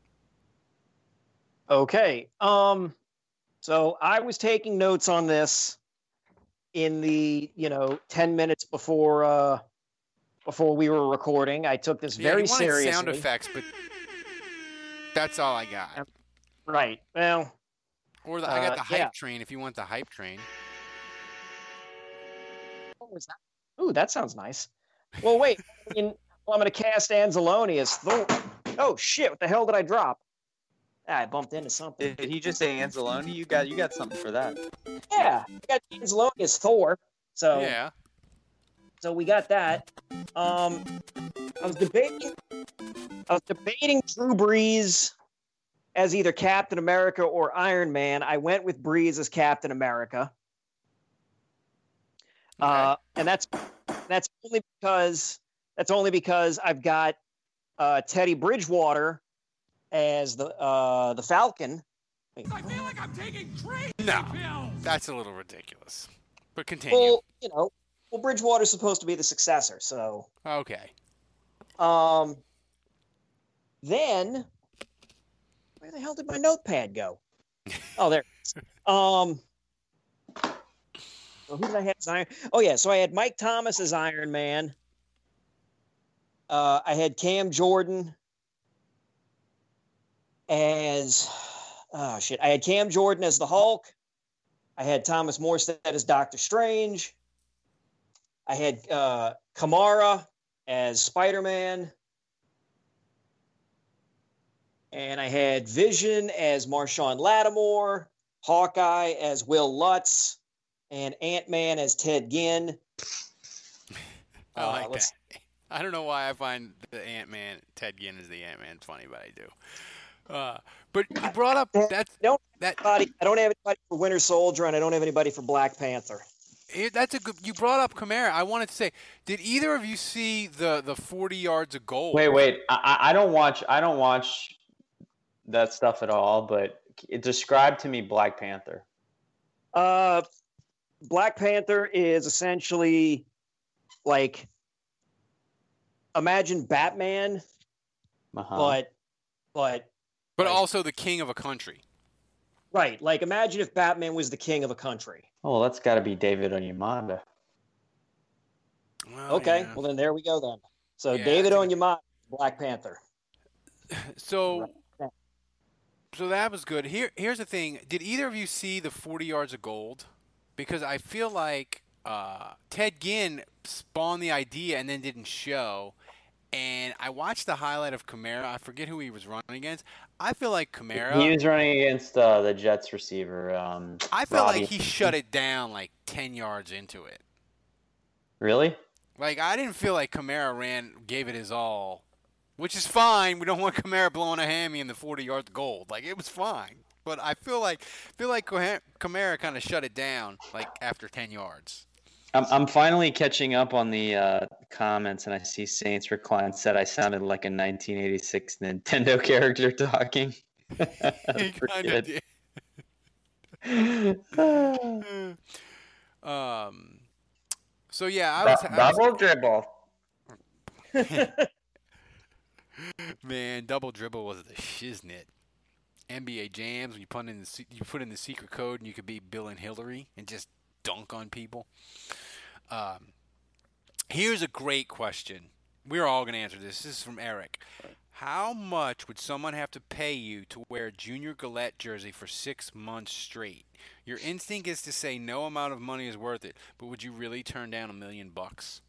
[SPEAKER 7] Okay. Um so I was taking notes on this in the, you know, ten minutes before uh before we were recording. I took this
[SPEAKER 6] yeah,
[SPEAKER 7] very
[SPEAKER 6] you wanted
[SPEAKER 7] seriously.
[SPEAKER 6] Sound effects, but that's all I got.
[SPEAKER 7] Right. Well,
[SPEAKER 6] or the, I got the
[SPEAKER 7] uh,
[SPEAKER 6] hype
[SPEAKER 7] yeah.
[SPEAKER 6] train if you want the hype train.
[SPEAKER 7] What was that? Ooh, that sounds nice. Well, wait. in, well, I'm going to cast Anzalone as Thor. Oh shit! What the hell did I drop? Ah, I bumped into something.
[SPEAKER 11] Did he just say Anzalone? You got you got something for that.
[SPEAKER 7] Yeah, I got Anzalone as Thor. So
[SPEAKER 6] yeah.
[SPEAKER 7] So we got that. Um, I was debating. I was debating Drew Brees as either Captain America or Iron Man. I went with Brees as Captain America.
[SPEAKER 6] Okay.
[SPEAKER 7] Uh, and that's that's only because that's only because I've got uh, Teddy Bridgewater as the uh, the Falcon. Wait,
[SPEAKER 12] I feel like I'm taking crazy
[SPEAKER 6] No,
[SPEAKER 12] pills.
[SPEAKER 6] that's a little ridiculous. But continue.
[SPEAKER 7] well, you know, well Bridgewater's supposed to be the successor, so
[SPEAKER 6] Okay.
[SPEAKER 7] um, then where the hell did my notepad go? Oh, there. it is. Um. So who did I have as Iron? Oh yeah, so I had Mike Thomas as Iron Man. Uh, I had Cam Jordan as oh shit. I had Cam Jordan as the Hulk. I had Thomas Morstead as Doctor Strange. I had uh, Kamara as Spider-Man. And I had Vision as Marshawn Lattimore, Hawkeye as Will Lutz, and Ant-Man as Ted Ginn.
[SPEAKER 6] I
[SPEAKER 7] Uh,
[SPEAKER 6] like
[SPEAKER 7] let's-
[SPEAKER 6] that. I don't know why I find the Ant-Man, Ted Ginn is the Ant-Man funny, but I do. Uh, but you brought up that
[SPEAKER 7] I don't
[SPEAKER 6] that
[SPEAKER 7] Anybody- I don't have anybody for Winter Soldier, and I don't have anybody for Black Panther.
[SPEAKER 6] it- that's a good. You brought up Kamara. I wanted to say, did either of you see the the forty yards of goal?
[SPEAKER 11] Wait, wait. I, I don't watch. I don't watch that stuff at all. But it, describe to me Black Panther.
[SPEAKER 7] Uh, Black Panther is essentially like imagine Batman,
[SPEAKER 11] Uh-huh.
[SPEAKER 7] but but
[SPEAKER 6] But
[SPEAKER 7] Right.
[SPEAKER 6] also the king of a country.
[SPEAKER 7] right, like imagine if Batman was the king of a country.
[SPEAKER 11] Oh, that's got to be David Onyemata.
[SPEAKER 6] Well,
[SPEAKER 7] Okay,
[SPEAKER 6] yeah.
[SPEAKER 7] well then there we go then. So
[SPEAKER 6] Yeah,
[SPEAKER 7] David
[SPEAKER 6] that's a
[SPEAKER 7] Onyemata, Black Panther.
[SPEAKER 6] So,
[SPEAKER 7] Right.
[SPEAKER 6] so that was good. Here, here's the thing. Did either of you see the forty yards of gold? Because I feel like uh, Ted Ginn spawned the idea and then didn't show. And I watched the highlight of Kamara. I forget who he was running against. I feel like Kamara.
[SPEAKER 11] He was running against uh, the Jets receiver. Um,
[SPEAKER 6] I feel
[SPEAKER 11] Robbie.
[SPEAKER 6] like he shut it down like ten yards into it.
[SPEAKER 11] Really?
[SPEAKER 6] Like, I didn't feel like Kamara ran, gave it his all, which is fine. We don't want Kamara blowing a hammy in the forty-yard goal. Like, it was fine. But I feel like feel like Kamara kind of shut it down, like, after ten yards.
[SPEAKER 11] I'm I'm finally catching up on the uh, comments, and I see Saints Recline said I sounded like a nineteen eighty-six Nintendo character talking.
[SPEAKER 6] He kind of did. um. So yeah, I was.
[SPEAKER 11] Double dribble.
[SPEAKER 6] Man, double dribble was the shiznit. N B A jams when you put in the you put in the secret code and you could be Bill and Hillary and just dunk on people. Um, here's a great question. We're all going to answer this. This is from Eric. How much would someone have to pay you to wear a Junior Galette jersey for six months straight? Your instinct is to say no amount of money is worth it, but would you really turn down a million bucks?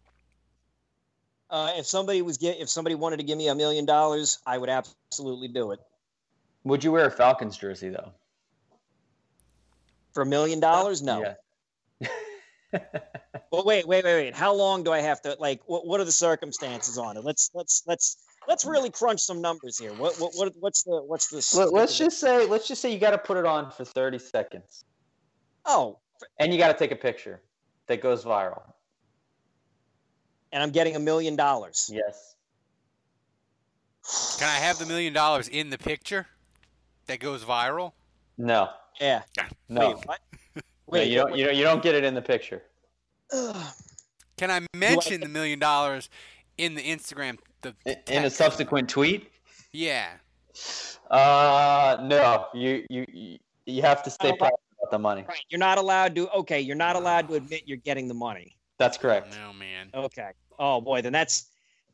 [SPEAKER 7] Uh, if somebody was get, if somebody wanted to give me a million dollars, I would absolutely do it.
[SPEAKER 11] Would you wear a Falcons jersey though?
[SPEAKER 7] For a million dollars? No.
[SPEAKER 11] Yeah.
[SPEAKER 7] Well, wait, wait, wait, wait. How long do I have to like? What What are the circumstances on it? Let's let's let's let's really crunch some numbers here. What what, what what's the what's the?
[SPEAKER 11] Let, let's just say let's just say you got to put it on for thirty seconds.
[SPEAKER 7] Oh.
[SPEAKER 11] And you got to take a picture that goes viral.
[SPEAKER 7] And I'm getting a million dollars.
[SPEAKER 11] Yes.
[SPEAKER 6] Can I have the million dollars in the picture that goes viral?
[SPEAKER 11] No.
[SPEAKER 7] Yeah.
[SPEAKER 11] No.
[SPEAKER 7] Wait, what?
[SPEAKER 11] Wait, no, you don't. You don't. You don't get it in the picture.
[SPEAKER 6] Can I mention the million dollars in the Instagram? The, the
[SPEAKER 11] in a subsequent tweet?
[SPEAKER 6] Yeah.
[SPEAKER 11] Uh, no. You you you have to stay private about the money.
[SPEAKER 7] Right. You're not allowed to. Okay. You're not allowed to admit you're getting the money.
[SPEAKER 11] That's correct.
[SPEAKER 6] No, man.
[SPEAKER 7] Okay. Oh boy, then that's.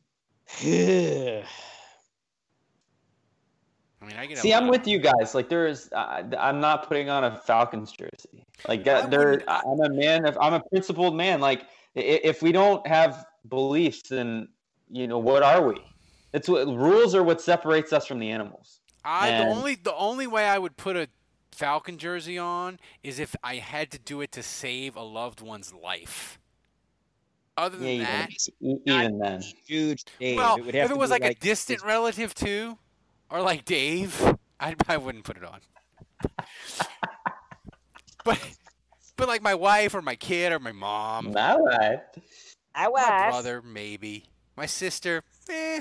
[SPEAKER 6] I mean, I get
[SPEAKER 11] See, I'm with you guys. Like, there is, uh, I'm not putting on a Falcons jersey. Like, uh, there, I'm a man. Of, I'm a principled man. Like, if we don't have beliefs, then you know what are we? It's what rules are what separates us from the animals.
[SPEAKER 6] I
[SPEAKER 11] and,
[SPEAKER 6] the only the only way I would put a Falcon jersey on is if I had to do it to save a loved one's life. Other than
[SPEAKER 11] yeah,
[SPEAKER 6] that,
[SPEAKER 11] even, even then,
[SPEAKER 7] huge. Dave.
[SPEAKER 6] Well,
[SPEAKER 7] it would have
[SPEAKER 6] if it was like,
[SPEAKER 7] like
[SPEAKER 6] a distant relative too. Or like Dave, I I wouldn't put it on. but but like my wife or my kid or my mom.
[SPEAKER 11] My wife.
[SPEAKER 7] My
[SPEAKER 6] wife. My
[SPEAKER 7] wife.
[SPEAKER 6] brother, maybe. My sister, eh.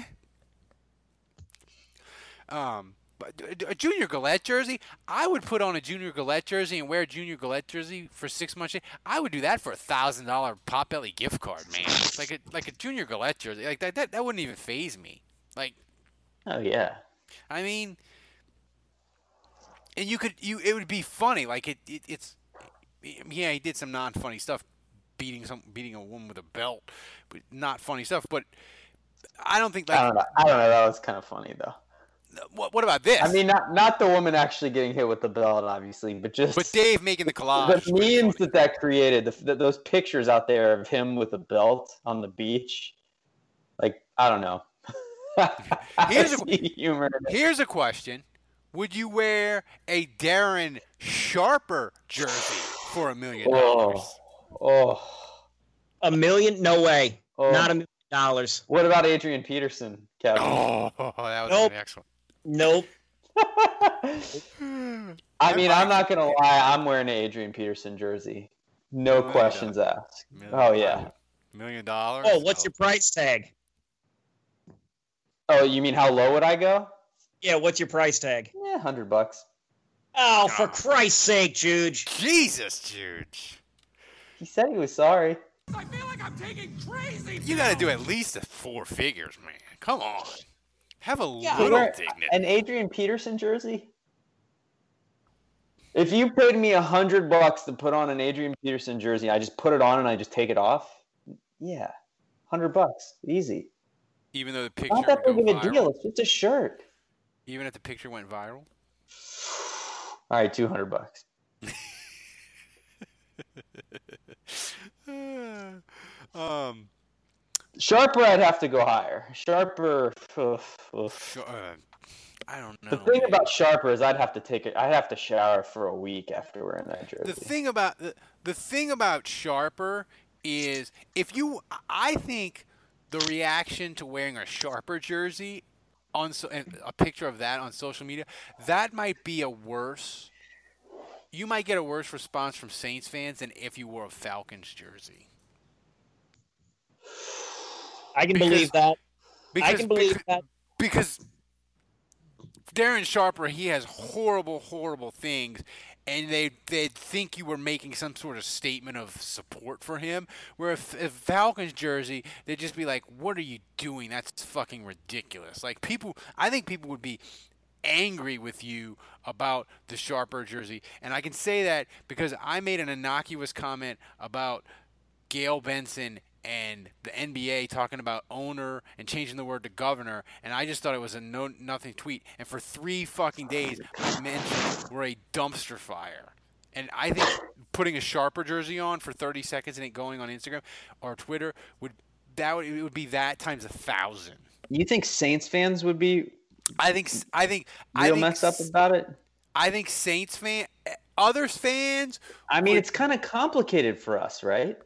[SPEAKER 6] Um, but a Junior Galette jersey, I would put on a Junior Galette jersey and wear a Junior Galette jersey for six months. I would do that for a thousand dollar Potbelly gift card, man. like a like a Junior Galette jersey, like that that that wouldn't even faze me. Like,
[SPEAKER 11] oh yeah.
[SPEAKER 6] I mean, and you could you it would be funny. Like it, it it's yeah, he did some non-funny stuff, beating some beating a woman with a belt, but not funny stuff. But I don't think like
[SPEAKER 11] I don't know. I don't know. That was kind of funny though.
[SPEAKER 6] What what about this?
[SPEAKER 11] I mean, not not the woman actually getting hit with the belt, obviously, but just
[SPEAKER 6] but Dave making the collage.
[SPEAKER 11] The memes that that created, the, the, those pictures out there of him with a belt on the beach, like I don't know.
[SPEAKER 6] here's, a, humor. here's a question. Would you wear a Darren Sharper jersey for a million dollars?
[SPEAKER 11] Oh.
[SPEAKER 7] A million? No way.
[SPEAKER 11] Oh.
[SPEAKER 7] Not a million dollars.
[SPEAKER 11] What about Adrian Peterson, Kevin?
[SPEAKER 6] Oh, that was
[SPEAKER 7] nope.
[SPEAKER 6] excellent.
[SPEAKER 7] Nope.
[SPEAKER 11] I mean, I'm not going to lie. I'm wearing an Adrian Peterson jersey. No questions asked. Oh, yeah.
[SPEAKER 6] Million dollars?
[SPEAKER 7] Oh, what's your price tag?
[SPEAKER 11] Oh, you mean how low would I go?
[SPEAKER 7] Yeah, what's your price tag?
[SPEAKER 11] Yeah, a hundred bucks.
[SPEAKER 7] Oh, for Christ's sake, Juge.
[SPEAKER 6] Jesus, Juge.
[SPEAKER 11] He said he was sorry.
[SPEAKER 12] I feel like I'm taking crazy.
[SPEAKER 6] You got to do at least a four figures, man. Come on. Have a
[SPEAKER 11] yeah,
[SPEAKER 6] little dignity.
[SPEAKER 11] An Adrian Peterson jersey? If you paid me a hundred bucks to put on an Adrian Peterson jersey, I just put it on and I just take it off. Yeah, hundred bucks, easy.
[SPEAKER 6] Even though the picture
[SPEAKER 11] not that
[SPEAKER 6] big
[SPEAKER 11] of a
[SPEAKER 6] viral?
[SPEAKER 11] deal. It's just a shirt.
[SPEAKER 6] Even if the picture went viral.
[SPEAKER 11] All right, two hundred bucks.
[SPEAKER 6] um,
[SPEAKER 11] Sharper, I'd have to go higher. Sharper. Oof, oof.
[SPEAKER 6] Uh, I don't know.
[SPEAKER 11] The thing
[SPEAKER 6] man.
[SPEAKER 11] about Sharper is I'd have to take it. I'd have to shower for a week after wearing that jersey.
[SPEAKER 6] The thing about the, the thing about Sharper is if you. I think the reaction to wearing a Sharper jersey on so, a picture of that on social media, that might be a worse. You might get a worse response from Saints fans than if you wore a Falcons jersey.
[SPEAKER 7] I can
[SPEAKER 6] because,
[SPEAKER 7] believe that.
[SPEAKER 6] Because,
[SPEAKER 7] I can believe
[SPEAKER 6] because,
[SPEAKER 7] that.
[SPEAKER 6] Because Darren Sharper, he has horrible, horrible things, and they they'd think you were making some sort of statement of support for him. Where if, if Falcons jersey, they'd just be like, "What are you doing? That's fucking ridiculous." Like people, I think people would be angry with you about the Sharper jersey, and I can say that because I made an innocuous comment about Gail Benson and the N B A talking about owner and changing the word to governor, and I just thought it was a no nothing tweet. And for three fucking days, my mentions were a dumpster fire. And I think putting a Sharper jersey on for thirty seconds and it going on Instagram or Twitter would that would it would be that times a thousand.
[SPEAKER 11] You think Saints fans would be?
[SPEAKER 6] I think I think
[SPEAKER 11] real
[SPEAKER 6] I think,
[SPEAKER 11] messed up about it.
[SPEAKER 6] I think Saints fan, others fans.
[SPEAKER 11] I mean,
[SPEAKER 6] would,
[SPEAKER 11] it's kind of complicated for us, right?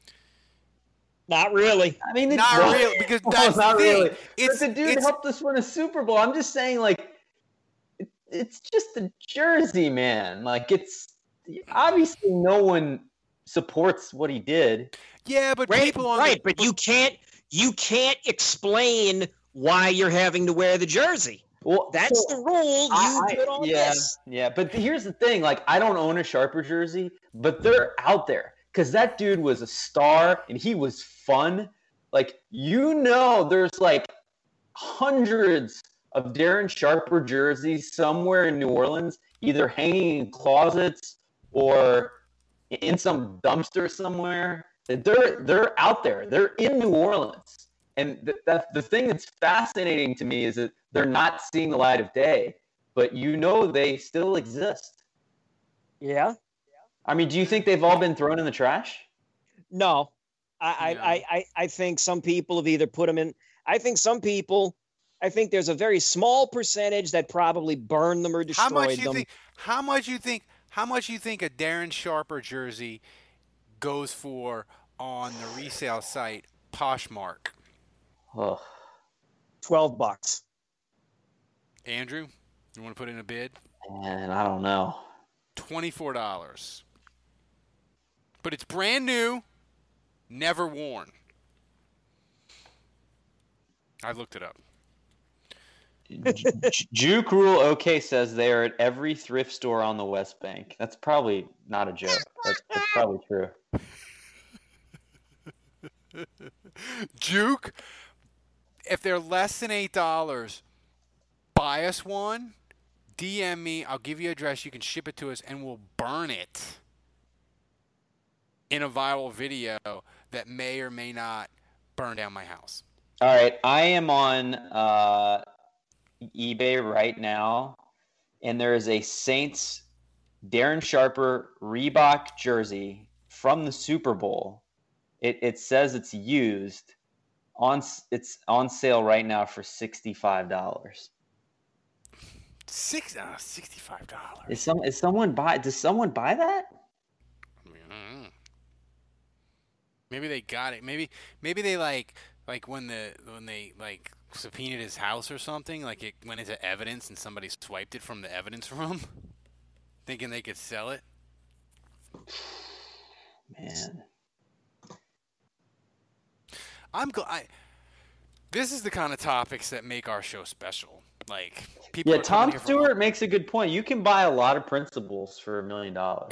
[SPEAKER 7] Not really.
[SPEAKER 11] I mean, it's
[SPEAKER 6] not
[SPEAKER 11] well,
[SPEAKER 6] really because
[SPEAKER 11] well,
[SPEAKER 6] that's
[SPEAKER 11] not
[SPEAKER 6] the thing.
[SPEAKER 11] really.
[SPEAKER 6] It's
[SPEAKER 11] but the dude
[SPEAKER 6] it's,
[SPEAKER 11] helped us win a Super Bowl. I'm just saying, like, it, it's just a jersey, man. Like, it's obviously no one supports what he did.
[SPEAKER 6] Yeah, but
[SPEAKER 7] right,
[SPEAKER 6] people on
[SPEAKER 7] right,
[SPEAKER 6] the,
[SPEAKER 7] but you can't you can't explain why you're having to wear the jersey.
[SPEAKER 11] Well,
[SPEAKER 7] that's
[SPEAKER 11] so
[SPEAKER 7] the rule you
[SPEAKER 11] I,
[SPEAKER 7] put on
[SPEAKER 11] yeah,
[SPEAKER 7] this.
[SPEAKER 11] Yeah, but here's the thing: like, I don't own a Sharper jersey, but they're out there because that dude was a star and he was fun. Like, you know, there's like hundreds of Darren Sharper jerseys somewhere in New Orleans, either hanging in closets or in some dumpster somewhere. They're they're out there. They're in New Orleans. And th- that, the thing that's fascinating to me is that they're not seeing the light of day, but you know they still exist.
[SPEAKER 7] Yeah.
[SPEAKER 11] I mean, do you think they've all been thrown in the trash?
[SPEAKER 7] No. I,
[SPEAKER 6] No.
[SPEAKER 7] I, I, I think some people have either put them in. I think some people, I think there's a very small percentage that probably burned them or destroyed
[SPEAKER 6] how much you
[SPEAKER 7] them.
[SPEAKER 6] think? How much you think? How much you think a Darren Sharper jersey goes for on the resale site Poshmark?
[SPEAKER 11] Oh.
[SPEAKER 7] twelve bucks.
[SPEAKER 6] Andrew, you want to put in a bid?
[SPEAKER 11] Man, I don't know.
[SPEAKER 6] twenty-four dollars. But it's brand new, never worn. I looked it up.
[SPEAKER 11] Juke Rule OK says they are at every thrift store on the West Bank. That's probably not a joke. That's, that's probably true.
[SPEAKER 6] Juke, if they're less than eight dollars, buy us one. D M me. I'll give you an address. You can ship it to us, and we'll burn it in a viral video that may or may not burn down my house.
[SPEAKER 11] All right, I am on uh, eBay right now, and there is a Saints Darren Sharper Reebok jersey from the Super Bowl. It it says it's used. On it's on sale right now for sixty-five dollars.
[SPEAKER 6] Six uh, sixty-five dollars.
[SPEAKER 11] Is some is someone buy? Does someone buy that?
[SPEAKER 6] I mean, I don't know. Maybe they got it. Maybe maybe they like like when the when they like subpoenaed his house or something. Like it went into evidence and somebody swiped it from the evidence room, thinking they could sell it.
[SPEAKER 11] Man,
[SPEAKER 6] I'm glad. This is the kind of topics that make our show special. Like people.
[SPEAKER 11] yeah.
[SPEAKER 6] are
[SPEAKER 11] Tom
[SPEAKER 6] coming here for-
[SPEAKER 11] Stewart makes a good point. You can buy a lot of principles for a million dollars.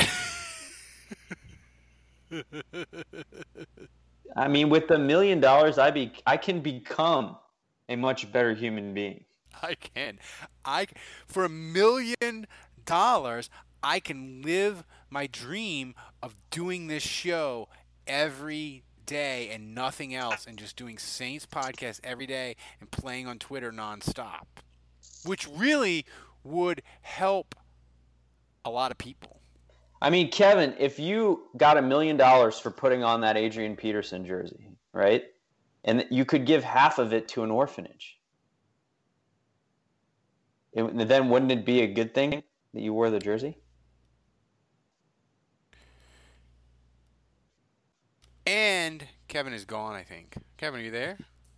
[SPEAKER 11] I mean, with the million dollars, I be I can become a much better human being.
[SPEAKER 6] I can. I for a million dollars, I can live my dream of doing this show every day and nothing else, and just doing Saints podcast every day and playing on Twitter nonstop, which really would help a lot of people.
[SPEAKER 11] I mean, Kevin, if you got a million dollars for putting on that Adrian Peterson jersey, right? And you could give half of it to an orphanage. It, then wouldn't it be a good thing that you wore the jersey?
[SPEAKER 6] And Kevin is gone, I think. Kevin, are you there?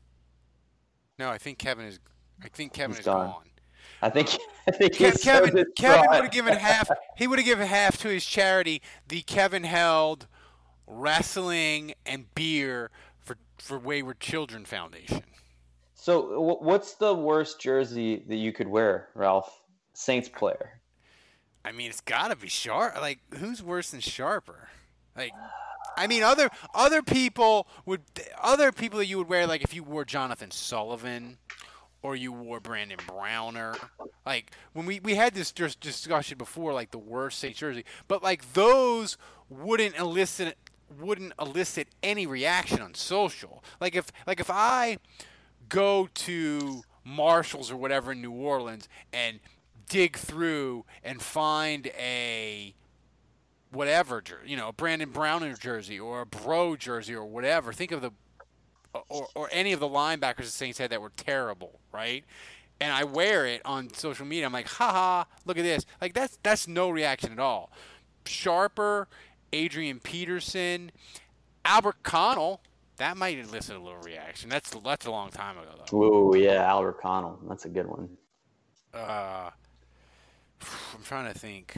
[SPEAKER 6] No, I think Kevin is. I think Kevin
[SPEAKER 13] He's
[SPEAKER 6] is
[SPEAKER 13] gone.
[SPEAKER 6] gone.
[SPEAKER 13] I think. I think
[SPEAKER 6] Ke-
[SPEAKER 13] he's so
[SPEAKER 6] Kevin. Kevin
[SPEAKER 13] distraught.
[SPEAKER 6] would have given half. He would have given half to his charity, the Kevin Held Wrestling and Beer for for Wayward Children Foundation.
[SPEAKER 13] So, wh- what's the worst jersey that you could wear, Ralph? Saints player.
[SPEAKER 6] I mean, it's got to be Sharp. Like, who's worse than Sharper? Like, I mean, other other people would other people that you would wear, like if you wore Jonathan Sullivan or you wore Brandon Browner. Like when we, we had this just discussion before, like the worst Saints jersey, but like those wouldn't elicit wouldn't elicit any reaction on social. Like if like if I go to Marshalls or whatever in New Orleans and dig through and find a whatever, you know, a Brandon Browner jersey or a Bro jersey or whatever. Think of the or or any of the linebackers the Saints had that were terrible, right? And I wear it on social media. I'm like, haha, look at this. Like that's that's no reaction at all. Sharper, Adrian Peterson, Albert Connell. That might elicit a little reaction. That's that's a long time ago though.
[SPEAKER 13] Ooh, yeah, Albert Connell. That's a good one.
[SPEAKER 6] Uh, I'm trying to think.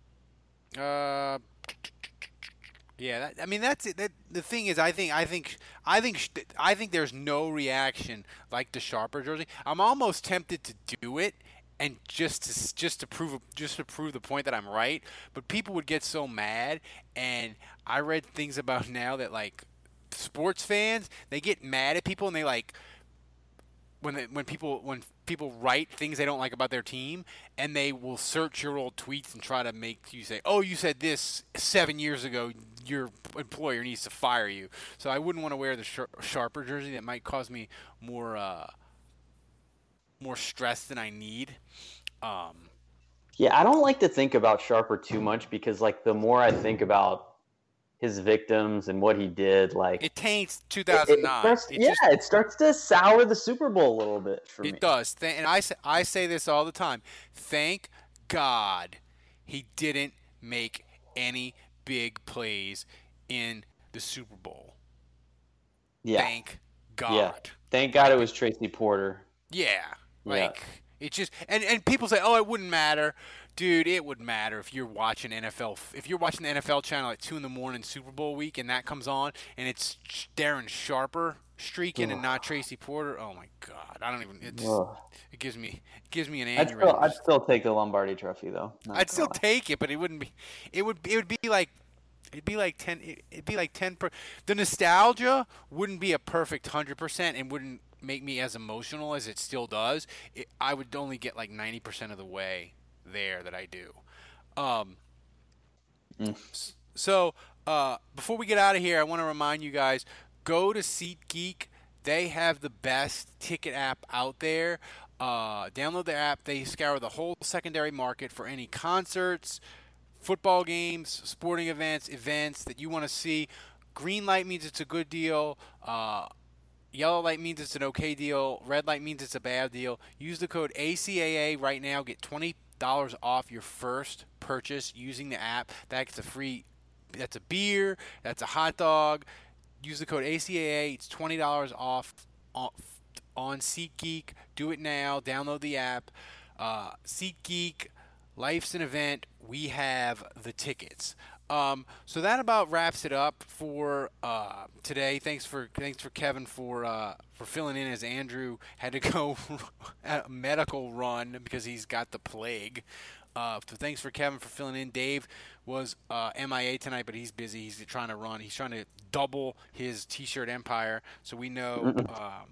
[SPEAKER 6] Uh, yeah. That, I mean, that's it. That, the thing is, I think, I think, I think, I think there's no reaction like the Sharper jersey. I'm almost tempted to do it, and just to just to prove just to prove the point that I'm right. But people would get so mad, and I read things about now that like sports fans, they get mad at people and they like when they, when people when people write things they don't like about their team, and they will search your old tweets and try to make you say, "Oh, you said this seven years ago. Your employer needs to fire you." So I wouldn't want to wear the Shar- Sharper jersey. That might cause me more uh, more stress than I need. Um,
[SPEAKER 13] Yeah, I don't like to think about Sharper too much because, like, the more I think about his victims and what he did, like
[SPEAKER 6] it taints two thousand nine.
[SPEAKER 13] It, it starts,
[SPEAKER 6] it
[SPEAKER 13] yeah,
[SPEAKER 6] just,
[SPEAKER 13] it starts to sour the Super Bowl a little bit for
[SPEAKER 6] it
[SPEAKER 13] me.
[SPEAKER 6] does. Th- and I say, I say this all the time. Thank God he didn't make any big plays in the Super Bowl.
[SPEAKER 13] Yeah.
[SPEAKER 6] Thank God.
[SPEAKER 13] Yeah. Thank God it was Tracy Porter.
[SPEAKER 6] Yeah. Like
[SPEAKER 13] Yeah.
[SPEAKER 6] it just and, and people say, "Oh, it wouldn't matter." Dude, it would matter if you're watching N F L. If you're watching the N F L channel at two in the morning, Super Bowl week, and that comes on, and it's Darren Sharper streaking
[SPEAKER 13] Ugh.
[SPEAKER 6] and not Tracy Porter. Oh my God, I don't even. It just,
[SPEAKER 13] Ugh.
[SPEAKER 6] it gives me it gives me an
[SPEAKER 13] I'd
[SPEAKER 6] aneurysm.
[SPEAKER 13] still, I'd still take the Lombardi Trophy though. Not
[SPEAKER 6] I'd
[SPEAKER 13] gonna
[SPEAKER 6] still
[SPEAKER 13] lie.
[SPEAKER 6] take it, but it wouldn't be. It would. It would be like. It'd be like ten. It'd be like ten. Per, the nostalgia wouldn't be a perfect hundred percent, and wouldn't make me as emotional as it still does. It, I would only get like ninety percent of the way there that I do. Um.
[SPEAKER 13] Mm.
[SPEAKER 6] So uh, before we get out of here, I want to remind you guys: go to SeatGeek. They have the best ticket app out there. Uh, download the app. They scour the whole secondary market for any concerts, football games, sporting events, events that you want to see. Green light means it's a good deal. Uh, yellow light means it's an okay deal. Red light means it's a bad deal. Use the code A C A A right now. Get twenty dollars off your first purchase using the app. That's a free. That's a beer. That's a hot dog. Use the code A C A A. It's twenty dollars off on, on SeatGeek. Do it now. Download the app. Uh, SeatGeek. Life's an event. We have the tickets. Um, so that about wraps it up for uh, today. Thanks for thanks for Kevin for uh, for filling in as Andrew had to go a medical run because he's got the plague. Uh, so thanks for Kevin for filling in. Dave was uh, M I A tonight, but he's busy. He's trying to run. He's trying to double his T-shirt empire. So we know um,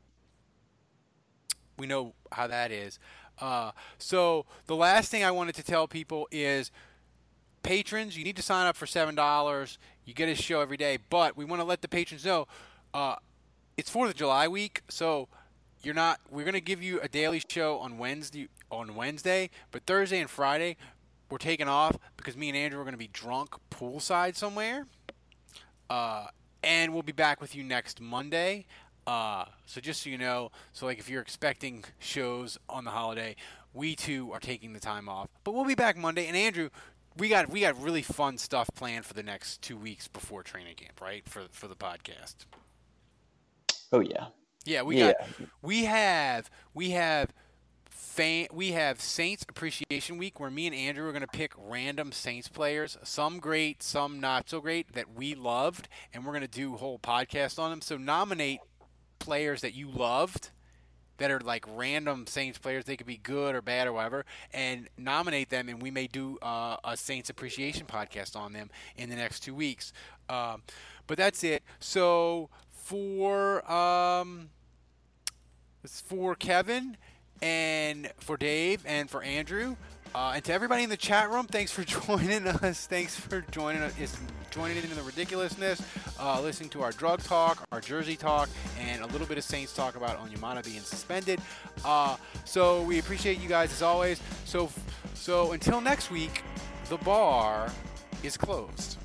[SPEAKER 6] we know how that is. Uh, so the last thing I wanted to tell people is patrons, you need to sign up for seven dollars. You get a show every day, but we want to let the patrons know uh, it's fourth of July week, so you're not. We're going to give you a daily show on Wednesday, on Wednesday, but Thursday and Friday we're taking off because me and Andrew are going to be drunk poolside somewhere, uh, and we'll be back with you next Monday. Uh, so just so you know, so like if you're expecting shows on the holiday, we too are taking the time off. But we'll be back Monday. And Andrew, we got we got really fun stuff planned for the next two weeks before training camp, right? For for the podcast.
[SPEAKER 13] Oh yeah.
[SPEAKER 6] Yeah, we
[SPEAKER 13] yeah.
[SPEAKER 6] got we have we have fan, we have Saints Appreciation Week where me and Andrew are going to pick random Saints players, some great, some not so great that we loved, and we're going to do a whole podcast on them. So nominate players that you loved that are like random Saints players. They could be good or bad or whatever, and nominate them, and we may do uh, a Saints Appreciation podcast on them in the next two weeks. Um, but that's it. So for um, for Kevin and for Dave and for Andrew uh, and to everybody in the chat room, thanks for joining us. Thanks for joining us, joining in the ridiculousness, uh, listening to our drug talk, our jersey talk, and a little bit of Saints talk about Onyemata being suspended. Uh, so we appreciate you guys as always. So, so until next week, the bar is closed.